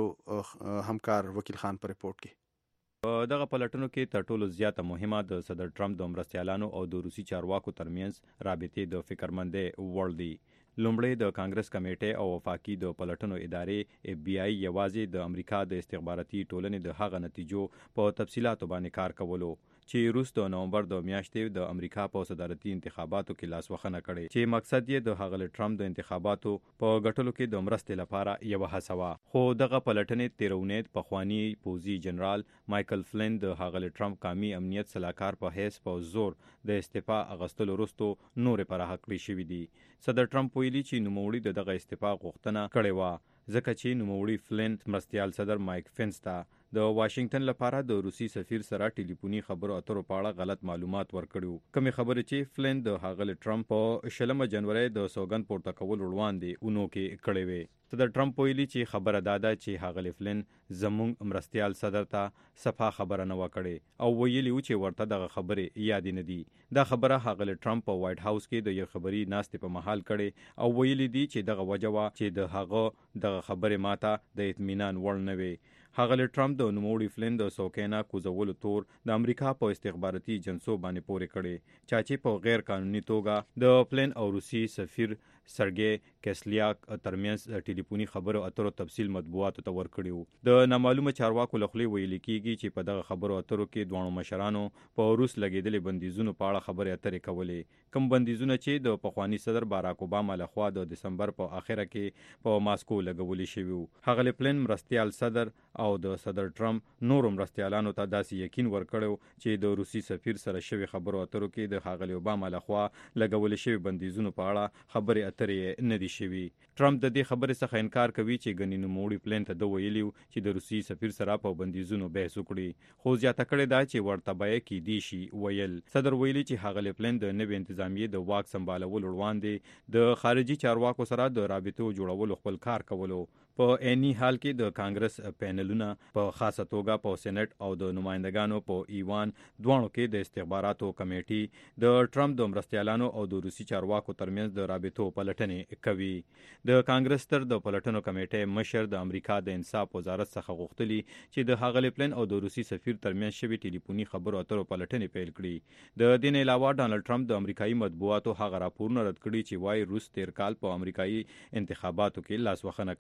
[SPEAKER 2] همکار وکیل خان په رپورټ کې.
[SPEAKER 9] په دغه پلټنو کې تر ټولو زیاته مهمه د صدر ټرمپ د مرستیالانو او د روسي چارواکو ترمنځ رابطې د فکرمندۍ وړ دي. لومړی د کانګرس کمیټې او وفاقي د پلټنو ادارې FBI یوازې د امریکا د استخباراتي ټولنې د هغه نتیجو په تفصیلاتو باندې کار کولو چې روس د نومبر د میاشتې د امریکا په صدارتي انتخاباتو کې لاسوهنه کړې چې مقصد یې د هغه ټرمپ د انتخاباتو په ګټلو کې د مرستې لپاره یو هڅه وه. خو دغه پلټنې تیرونید پخوانی پوځي جنرال مایکل فلین د هغه ټرمپ قومي امنیت سلاکار په حیث په زور د استعفا اغستلو وروسته نورې پراخه کړې شوې دي. صدر ټرمپ ویلي چې نوموړي د دغه استعفا غوښتنه کړې وه ځکه چې نوموړي فلین مرستیال صدر مایک پنس ته د واشنگټن لپاره د روسي سفیر سره ټلیفوني خبرو اترو په اړه غلط معلومات ورکړو. کومې خبرې چې فلین د هغه ټرمپ په 16 جنوري د سوګند پورته کول وړاندې اونو کې کړې وې. صدر ټرمپ ویلي چې خبره داده چې هغه فلین زموږ مرستیال صدر ته صفه خبره نه وکړي او ویلي و چې ورته دغه خبرې یاد نه دي. دا خبره هغه ټرمپ په وایټ هاوس کې د یو خبري ناستې په محل کړي او ویلي دي چې دغه وجه وا چې د هغه دغه خبرې ماته د اطمینان وړ نه وي. هغه ټرمپ د نوموړي فلین د سوکینا کوزولو تور د امریکا په استخباراتي ایجنسو باندې پورې کړي چې په غیر قانوني توګه د فلین او روسي سفیر سرګي کیسلیاک ترمنځ ټلیفوني خبرو اترو تفصیل مطبوعاتو ته ورکړیو. د نامعلومه چارواکو لخوا ویل کیږي چې په دغه خبرو اترو کې دوه مشرانو په روس لګیدلې بندیزونو په اړه خبرې اترې کولې. کوم بندیزونه چې د پخوانی صدر باراک اوباما لخوا د دسمبر په اخره کې په ماسکو لګولې شوی. هغه پلان مرستیال صدر او د صدر ټرمپ نور مرستیالانو ته داسې یقین ورکړو چې د روسي سفیر سره شوی خبرو اترو کې د هغه اوباما لخوا لګولې شوی بندیزونو په اړه خبرې اترې نه دي شوی. ټرمپ د دې خبرې څخه انکار کوي چې غنی نوموړي پلان ته د ویلیو چې د روسي سفیر سره په بندیزونو بحث وکړي خو زیاته کړې دا چې ورته بیا کې دی شي ویل. صدر ویلي چې هغه پلان د نوې انتظامیې د واک سمبالولو وړاندې د خارجي چارواکو سره د رابطو جوړولو خپل کار کولو. په عیني حال کې د کانګرس پینلونه په خاصه توګه په سېنات او د نمائندګانو په ایوان دوانو کې د استخباراتو کمیټې د ټرمپ د مرستیالانو او د روسي چارواکو ترمنځ د رابطو پلټنې کوي. د کانګرس تر د پلټنو کمیټې مشر د امریکا د انصاف وزارت څخه غوښتلی چې د هغه پلان او د روسي سفیر ترمنځ شوی ټلیفوني خبرو اترو پلټنې پیل کړي. د دې نه علاوه ډانلډ ټرمپ د امریکایي مطبوعاتو هغه راپورونه رد کړي چې وايي روس تیر کال په امریکایي انتخاباتو کې لاسوهنه کړې.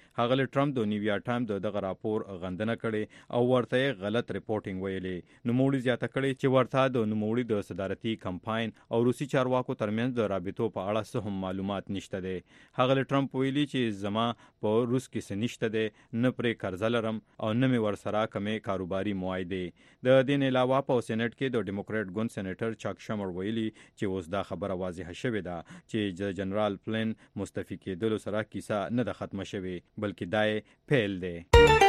[SPEAKER 9] هغه ټرمپ د نیویارک ټایم دغه راپور غندنه کړي او ورته غلط ریپورټینګ ویلي. نوموړي زیاته کړي چې ورته د نوموړي د صدارتي کمپاین او روسي چارواکو ترمنځ د رابطو په اړه څه هم معلومات نشته دي. هغه ټرمپ ویلي چې زما په روس کې څه نشته دي، نه پرې قرضه لرم او نه مې ورسره کمې کاروباري معاهدې. د دې علاوه په سېنات کې د ډیموکرات ګوند سېنیټر چاک شمر ویلي چې اوس دا خبره واضحه شوې ده چې جنرال پلین مستعفي کېدلو سره کیسه نه ده ختمه شوې، بلکې دا پیل دی.